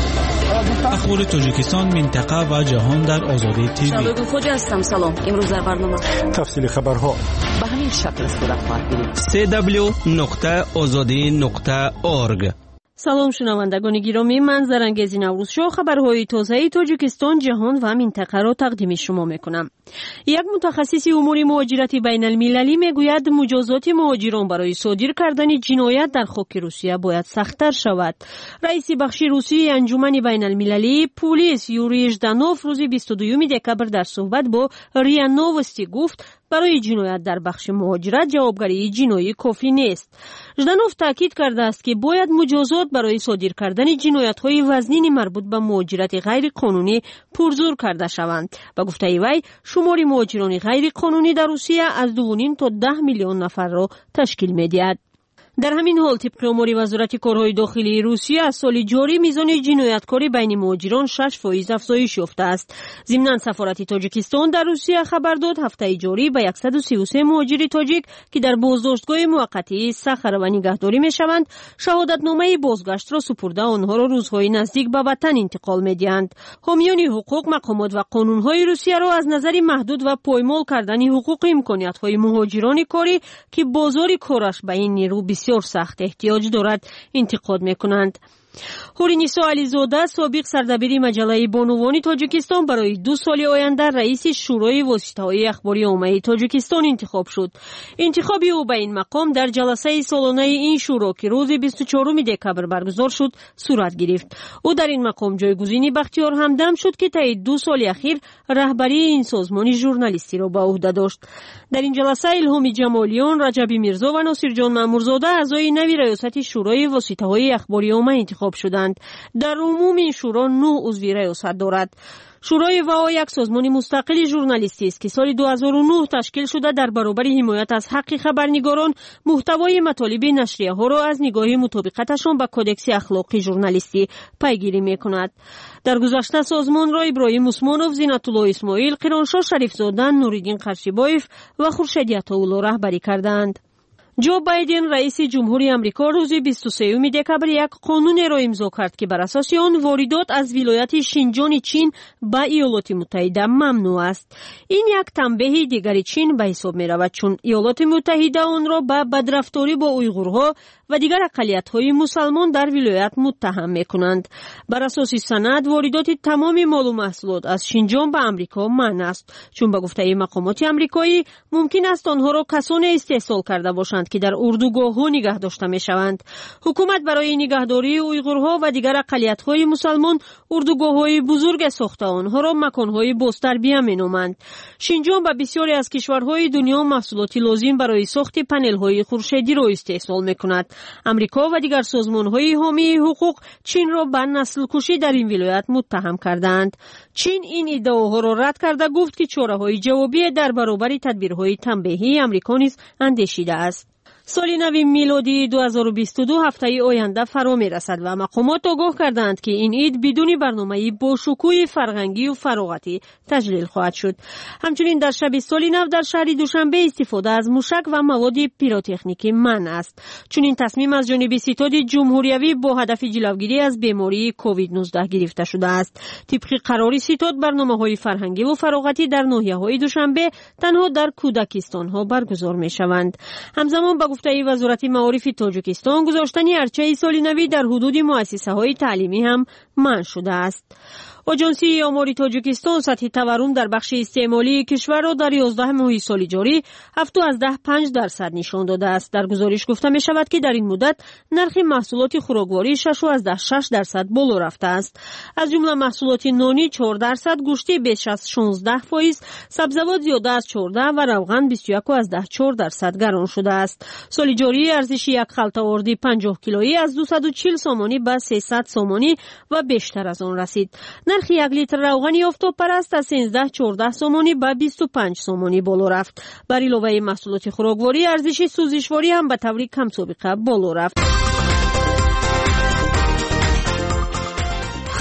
S25: اخبار تاجیکستان، منطقه و جهان در آزادی تیوی.
S26: شالوگو خوج هستم. سلام. امروز در برنامه
S19: تفصیل خبرها
S26: به همین شکل صورت خواهد گرفت.
S25: سی دبلیو نقطه آزادی نقطه اورگ.
S27: سلام شنوندگان گرامی، من زرنگیزی نوروزشو خبرهای تازه تاجیکستان، جهان و منطقه را تقدیم شما میکنم. یک متخصص امور مهاجرت بین المللی میگوید مجازات مهاجران برای صادر کردن جنایت در خاک روسیه باید سخت‌تر شود. رئیس بخش روسی انجمن بین المللی پلیس یوری ژدانوف روز بیست و دوم دکبر در صحبت با ریا نووستی گفت برای جنایت در بخش مهاجرت جوابگری جنایی کافی نیست. ژدانوف تاکید کرده است که باید مجازات برای صادر کردن جنایت‌های وزنین مربوط به مهاجرت غیر قانونی پرزور کرده شوند. با گفته وی شمار مهاجران غیر قانونی در روسیه از دو و نیم تا ده میلیون نفر را تشکیل می‌دهد. در همین حال طبق امور وزارت کارهای داخلی روسیه از سال جاری میزان جنایتکاری بین مهاجران شش درصد افزایش یافته است. ضمن سفارت تاجیکستان در روسیه خبر داد هفته جاری به صد و سی و سه مهاجر تاجیک که در بازداشتگاه موقتی سخر و نگهداری میشوند شهادتنامه بازگشت را سپرده آنها را روزهای نزدیک به وطن انتقال میدهند. حامیان حقوق، مقامات و قانونهای روسیه را از نظر محدود و پایمال کردن حقوق امکانیت‌های مهاجران کاری که بازار کارش به این نیرو بسیار سخت احتیاج دارد انتقاد میکنند. هورینیسا علیزاده سابق سردبیر مجله بانوان تاجیکستان برای دو سال آینده رئیس شورای واسطه‌های اخباری عامه تاجیکستان انتخاب شد. انتخاب او به این مقام در جلسه سالانه این شورا که روز بیست و چهارم دکبر برگزار شد صورت گرفت. او در این مقام جایگزین بختیار همدم شد که طی دو سال اخیر رهبری این سازمان ژورنالیستی را به عهده داشت. در این جلسه الهامی جمالیان، رجب میرزا و ناصر جان مامورزاده اعضای نوی ریاست شورای واسطه‌های اخباری عامه انتخاب شدند. در عموم این شورا نه عضو ریاست دارد. شورای وها یک سازمان مستقل ژورنالیستی است که سال دو هزار و نه تشکیل شده در برابر حمایت از حق خبرنگاران محتوای مطالب نشریه ها را از نگاه مطابقتشان با کدکس اخلاقی ژورنالیستی پیگیری میکند. در گذشته سازمان را ابراهیم عثمانوف، زینت الله اسماعیل، قیرانشاه شریفزاده، نوریدین قرشیبایف و خورشید عطاالله رهبری کردند. جو بایدن رئیس جمهوری آمریکا روز بیست و سوم دکبر یک قانون را امضا کرد که بر اساس آن واردات از ولایت شینجان چین به ایالات متحده ممنوع است. این یک تنبیه دیگر چین به حساب می رود چون ایالات متحده آن را به بدرفتاری با اویغورها و دیگر اقلیت‌های مسلمان در ولایت متهم می‌کنند. بر اساس سند واردات تمام مال و محصولات از شینجان به آمریکا منع است چون به گفته مقامات آمریکایی ممکن است آنها را کسانی استحصال کرده باشند که در اردوگاه‌ها نگه داشته می‌شوند. حکومت برای نگهداری اویغورها و دیگر اقلیت‌های مسلمان اردوگاه‌های بزرگ ساخته آنها را مکان‌های بازتربیه می‌نامند. شینجان به بسیاری از کشورهای دنیا محصولات لازم برای ساخت پنل‌های خورشیدی را استحصال می‌کند. امریکا و دیگر سازمان‌های حامی حقوق چین را به نسل کشی در این ولایت متهم کردند. چین این ادعاها را رد کرده گفت که چاره‌های جوابی در برابر تدبیرهای تنبیهی آمریکا نیز اندیشیده است. سال نو میلادی دو هزار و بیست و دو هفته آینده فرا می رسد و مقامات آگاه کردند که این عید بدون برنامه با شکوه فرهنگی و فراغتی تجلیل خواهد شد. همچنین در شب سال نو در شهر دوشنبه استفاده از موشک و مواد پیروتکنیکی منع است. چون این تصمیم از جانب ستاد جمهوریوی با هدف جلوگیری از بیماری کووید نوزده گرفته شده است. طبق قرار ستاد برنامه‌های فرهنگی و فراغتی در ناحیه‌های دوشنبه تنها در کودکستان‌ها برگزار می‌شوند. همزمان با گفته وزارت معارف تاجیکستان گذاشتن ارچه سال نو در حدود مؤسسه‌های تعلیمی هم منع شده است. آژانسی آمار تاجیکستان سطح تورم در بخش استعمالی کشور را در یازده ماه سال جاری هفت از ده پنج درصد نشان داده است. در گزارش گفته می شود که در این مدت نرخ محصولات خوراکواری شش از ده شش درصد بالا رفته است. از جمله محصولات نانی چهار درصد، گوشت بیش از شانزده درصد، سبزیجات زیاده از چهارده و روغن بیست و یک از ده چهار درصد گران شده است. سال جاری ارزش یک خلطه آردی پنجاه کیلویی از دویست و چهل سامانی به سیصد سامانی و بیشتر از آن رسید. نرخ یک لیتر روغن آفتاب پرست از سیزده چهارده سامانی به بیست و پنج سامانی بالا رفت. بر علاوه محصولات خوراکواری ارزش سوزشواری هم به طور کم سابقه بالا رفت.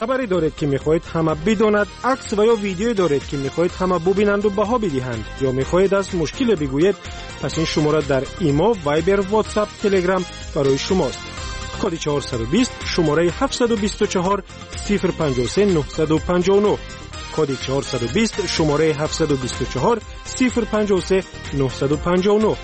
S21: خبری دارید که میخواهید همه بداند، عکس و یا ویدیو دارید که میخواهید همه ببینند و بها بدهند یا میخواهید از مشکل بگویید، پس این شماره در ایمو، وایبر، واتساپ، تلگرام برای شماست. کد چهارصد و بیست شماره هفتصد و بیست و چهار صفر پنجاه و سه نهصد و پنجاه و نه. کد چهارصد و بیست شماره هفتصد و بیست و چهار صفر پنجاه و سه نهصد و پنجاه و نه.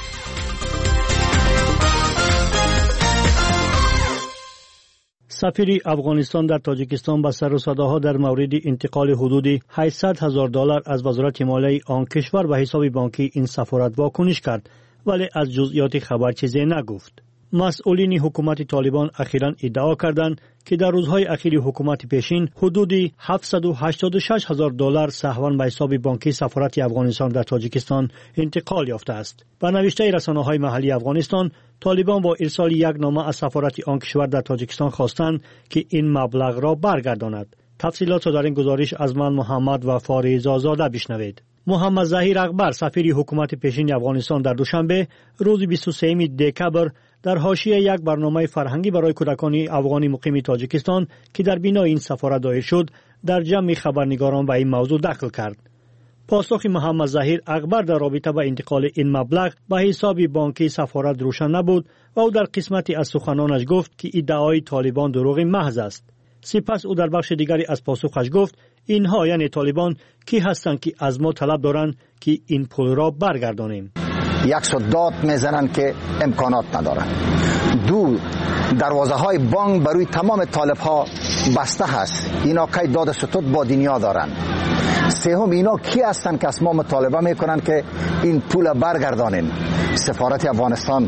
S2: سفیر افغانستان در تاجیکستان با سر و صداها در مورد انتقال حدود هشتصد هزار دلار از وزارت مالیه آن کشور به حساب بانکی این سفارت واکنش کرد، ولی از جزئیات خبر چیزی نگفت. مسئولین حکومت طالبان اخیراً ادعا کردند که در روزهای اخیر حکومت پیشین حدود هفتصد و هشتاد و شش هزار دلار سهواً به حساب بانکی سفارت افغانستان در تاجیکستان انتقال یافته است. با نوشته رسانه‌های محلی افغانستان، طالبان با ارسال یک نامه از سفارت آن کشور در تاجیکستان خواستند که این مبلغ را برگرداند. تفصیلات را در این گزارش از من محمد و فاریزا زاده بشنوید. محمد ظهیر اکبر سفیر حکومت پیشین افغانستان در دوشنبه روز بیست و سوم دکبر در حاشیه یک برنامه فرهنگی برای کودکان افغانی مقیم تاجیکستان که در بینای این سفارت دایر شد در جمع خبرنگاران به این موضوع دخل کرد. پاسخ محمد ظهیر اکبر در رابطه با انتقال این مبلغ به حساب بانکی سفارت روشن نبود و او در قسمتی از سخنانش گفت که ادعای طالبان دروغ محض است. سپس او در بخش دیگری از پاسخش گفت اینها یعنی طالبان کی هستند که از ما طلب دارند که این پول را برگردانیم.
S5: یک سو داد میزنند که امکانات ندارند. دو، دروازه های بانک بروی تمام طالب ها بسته هست. اینا کی داد ستود با دنیا دارند. سوم، اینا کی هستند که از ما مطالبه میکنند که این پول برگردانیم. سفارت افغانستان،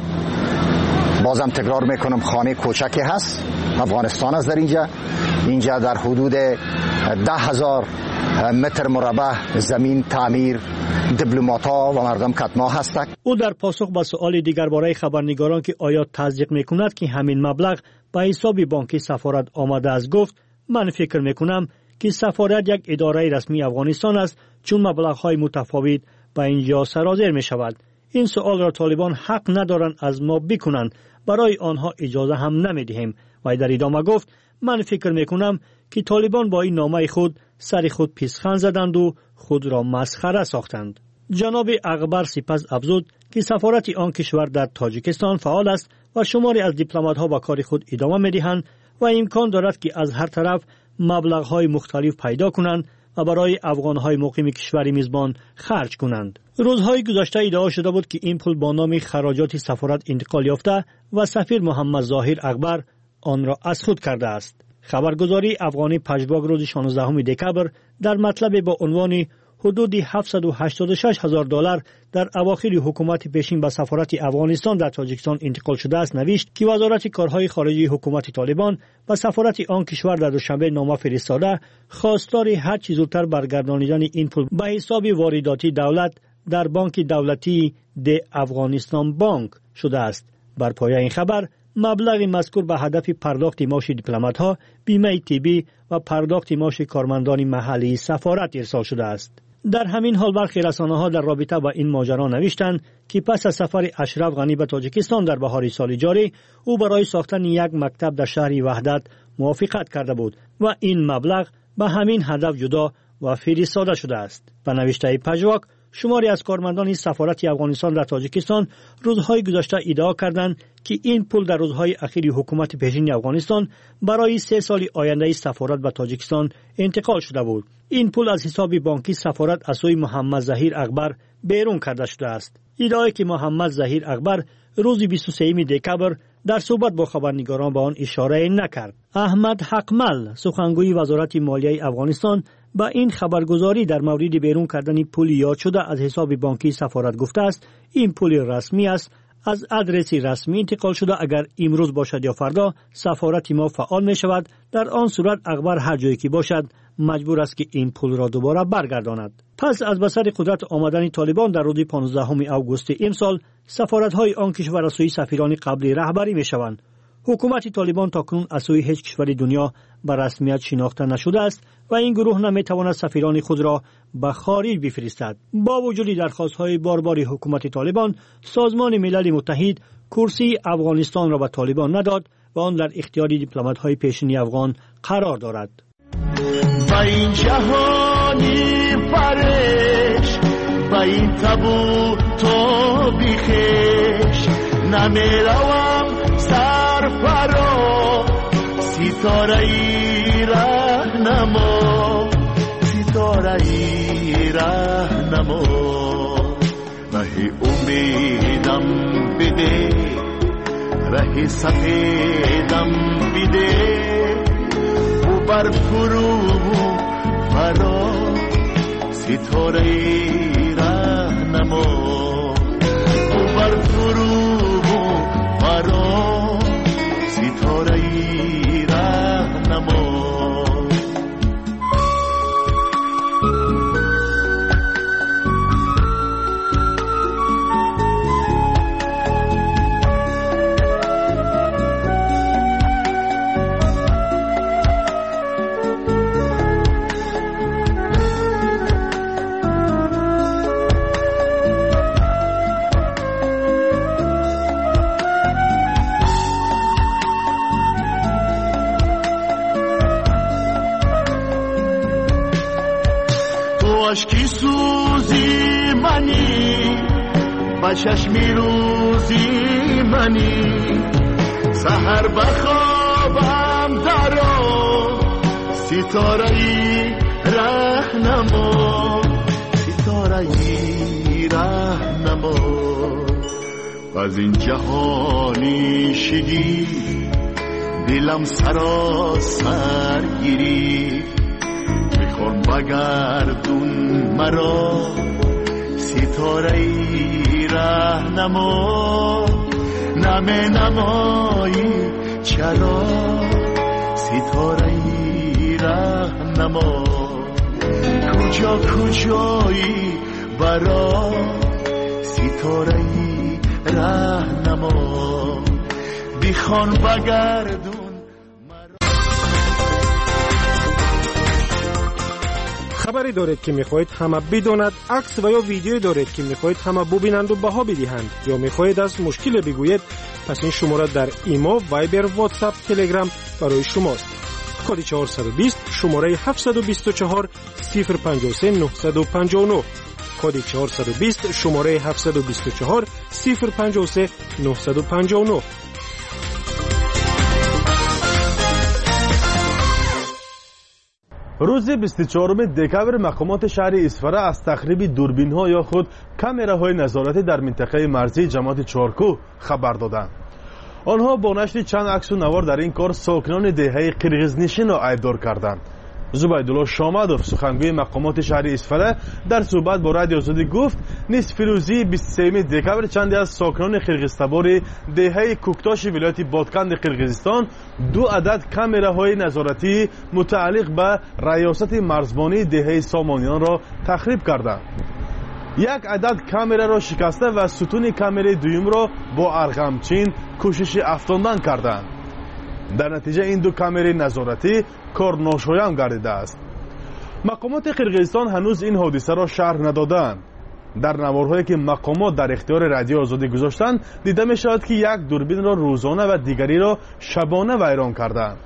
S5: بازم تکرار میکنم، خانه کوچکی هست. افغانستان است در اینجا. اینجا در حدود ده هزار متر مربع زمین تعمیر دیپلمات‌ها و مردم کتما هستند.
S2: او در پاسخ به سؤال دیگر برای خبرنگاران که آیا تصدیق میکند که همین مبلغ به حساب بانکی سفارت آمده است گفت من فکر میکنم که سفارت یک اداره رسمی افغانستان است، چون مبلغ‌های متفاوت به اینجا سرازیر می شود. این سؤال را طالبان حق ندارند از ما بکنند، برای آنها اجازه هم نمیدهیم. و در ادامه گفت من فکر میکنم که طالبان با این نامه خود سر خود پیسخند زدند و خود را مسخره ساختند. جناب اکبر سپس افزود که سفارت آن کشور در تاجیکستان فعال است و شماری از دیپلمات‌ها با کار خود ادامه می‌دهند و امکان دارد که از هر طرف مبلغ‌های مختلف پیدا کنند و برای افغان‌های مقیم کشور میزبان خرج کنند. روزهای گذشته ادعا شده بود که این پول با نام خراجات سفارت انتقال یافته و سفیر محمد ظهیر اکبر آن را از خود کرده است. خبرگزاری افغانی پژواک روز شانزدهم دکبر در مطلب با عنوان حدود هفتصد و هشتاد و شش هزار دلار در اواخر حکومت پیشین به سفارت افغانستان در تاجیکستان انتقال شده است نوشت که وزارت کارهای خارجی حکومت طالبان به سفارت آن کشور در دوشنبه نامه فرستاده خواستار هر چه زودتر برگردانیدن این پول به حساب وارداتی دولت در بانک دولتی د افغانستان بانک شده است. بر پایه این خبر مبلغ مذکور به هدف پرداخت معاش دیپلمات‌ها، بیمه طبی و پرداخت معاش کارمندان محلی سفارت ارسال شده است. در همین حال برخی رسانه‌ها در رابطه با این ماجرا نوشتند که پس از سفر اشرف غنی به تاجیکستان در بهار سال جاری او برای ساختن یک مکتب در شهر وحدت موافقت کرده بود و این مبلغ به همین هدف جدا و فرستاده شده است. به نوشته پژواک شماری از کارمندان سفارت افغانستان در تاجیکستان روزهای گذشته ادعا کردند که این پول در روزهای اخیر حکومت پیشین افغانستان برای سه سال آینده سفارت به تاجیکستان انتقال شده بود. این پول از حساب بانکی سفارت از سوی محمد ظهیر اکبر بیرون کرده شده است. ادعایی که محمد ظهیر اکبر روز بیست و سوم دکبر در صحبت با خبرنگاران به آن اشاره نکرد. احمد حقمل سخنگوی وزارت مالیه افغانستان با این خبرگزاری در مورد بیرون کردن پول یاد شده از حساب بانکی سفارت گفته است این پول رسمی است، از ادرسی رسمی انتقال شده. اگر امروز باشد یا فردا سفارت ما فعال می شود، در آن صورت اکبر هر جایی که باشد مجبور است که این پول را دوباره برگرداند. پس از بسر قدرت آمدن طالبان در روز پانزدهم آگوست امسال سفارت‌های آن کشور از سوی سفیران قبلی رهبری می شوند. حکومت طالبان تاکنون از سوی هیچ کشور دنیا به رسمیت شناخته نشده است و این گروه نمیتواند سفیران خود را به خارج بفرستد. با وجود درخواست‌های باربار حکومت طالبان، سازمان ملل متحد کرسی افغانستان را به طالبان نداد و آن در اختیار دیپلمات‌های پیشینی افغان قرار دارد.
S4: با این جهانی پرش، با این تابو تو بیخش، نمیروم سر فرا، ستاره ای راهنما، ستاره ای راهنما، راه امیدم بده، راه سفیدم بده، و بر فرو فرا، ستاره ای راهنما، و بر فرو فرا، ستاره ای راهنما. عشقی سوزی منی، با چشمی روزی منی، سحر بخوابم درا، ستاره ای راهنما، ستاره ای راهنما، از این جهانی شگی دلم سراسر گیری، میخوان بگردون مرا، ستاره ای راهنما، نمی نمایی چرا، ستاره ای راهنما، کجا کجایی برا، ستاره ای راهنما، بیخوان بگردون.
S21: خبری دارید که میخواهید همه بداند، عکس و یا ویدیویی دارید که میخواهید همه ببینند و بها بدهند، یا میخواهید از مشکل بگویید، پس این شماره در ایمو، وایبر، واتساپ، تلگرام برای شماست. کد چهارصد و بیست، شماره هفتصد و بیست و چهار، صفر پنجاه و سه نهصد و پنجاه و نه. کد چهارصد و بیست، شماره هفتصد و بیست و چهار، صفر پنجاه و سه نهصد و پنجاه و نه.
S11: روز بیست و چهارم دکامبر مقامات شهر اصفهان از تخریب دوربین‌ها یا خود کامراهای نظارتی در منطقه مرزی جماعت چارکو خبر دادند. آنها با نشر چند عکس و نوار در این کار ساکنان دهه قرغیزنشین را ایبدار کردند. زبیدالله شامدوف سخنگوی مقامات شهر اصفهان در صحبت با رادیو آزادی گفت نصف روزی بیست و سوم دکامبر چندی از ساکنان قرغیزتبار دهه کوکتاش ولایت بادکند قرغیزستان دو عدد کامراهای نظارتی متعلق به ریاست مرزبانی دهه سامانیان را تخریب کردند. یک عدد کامرا را شکسته و ستون کامرای دوم را با ارغمچین کوشش افشاندن کردند. در نتیجه این دو کامرای نظارتی کار ناشایان گردیده است. مقامات قرغیزستان هنوز این حادثه را شرح ندادند. در نوارهایی که مقامات در اختیار رادیو آزادی گذاشتند دیده می شود که یک دوربین را روزانه و دیگری را شبانه ویران کردند.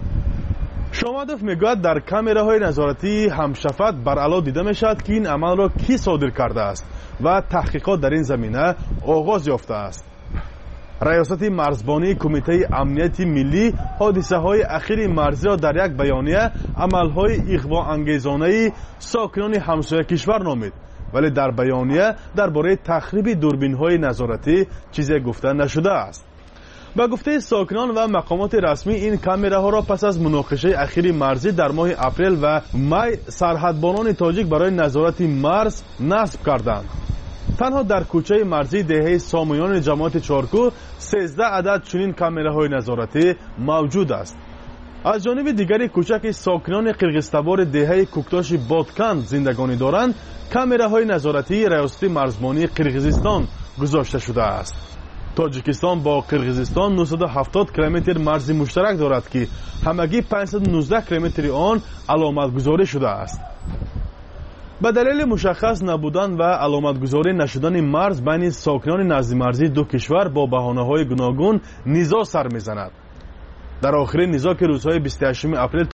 S11: شامدوف میگوید در کامراهای نظارتی همشفت بر علا دیده می شود که این عمل را کی صادر کرده است و تحقیقات در این زمینه آغاز یافته است. ریاست مرزبانی کمیته امنیت ملی حادثه های اخیر مرزی را در یک بیانیه عملهای اغوا انگیزانه ساکنان همسایه کشور نامید، ولی در بیانیه درباره تخریب دوربین های نظارتی چیزی گفته نشده است. با گفته ساکنان و مقامات رسمی این کامراها را پس از مناقشه اخیر مرزی در ماه اپریل و می سرحدبانان تاجیک برای نظارت مرز نصب کردند. تنها در کوچه مرزی دهه سامانیان جماعت چارکو سیزده عدد چنین کامراهای نظارتی موجود است. از جانب دیگری کوچه که ساکنان قرغیزتبار دهه کوکتاش بادکند زندگانی دارند کامراهای نظارتی ریاست مرزبانی قرغیزستان گذاشته شده است. تاجیکستان با قرغیزستان نهصد و هفتاد کیلومتر مرز مشترک دارد که همگی پانصد و نوزده کیلومتر آن علامت گذاری شده است. به دلیل مشخص نبودن و علامت گذاری نشدن مرز بین ساکنان نزد مرزی دو کشور با بهانه‌های گوناگون نزاع سر می‌زند. در آخرین نزاع که روزهای بیست و هشتم اپریل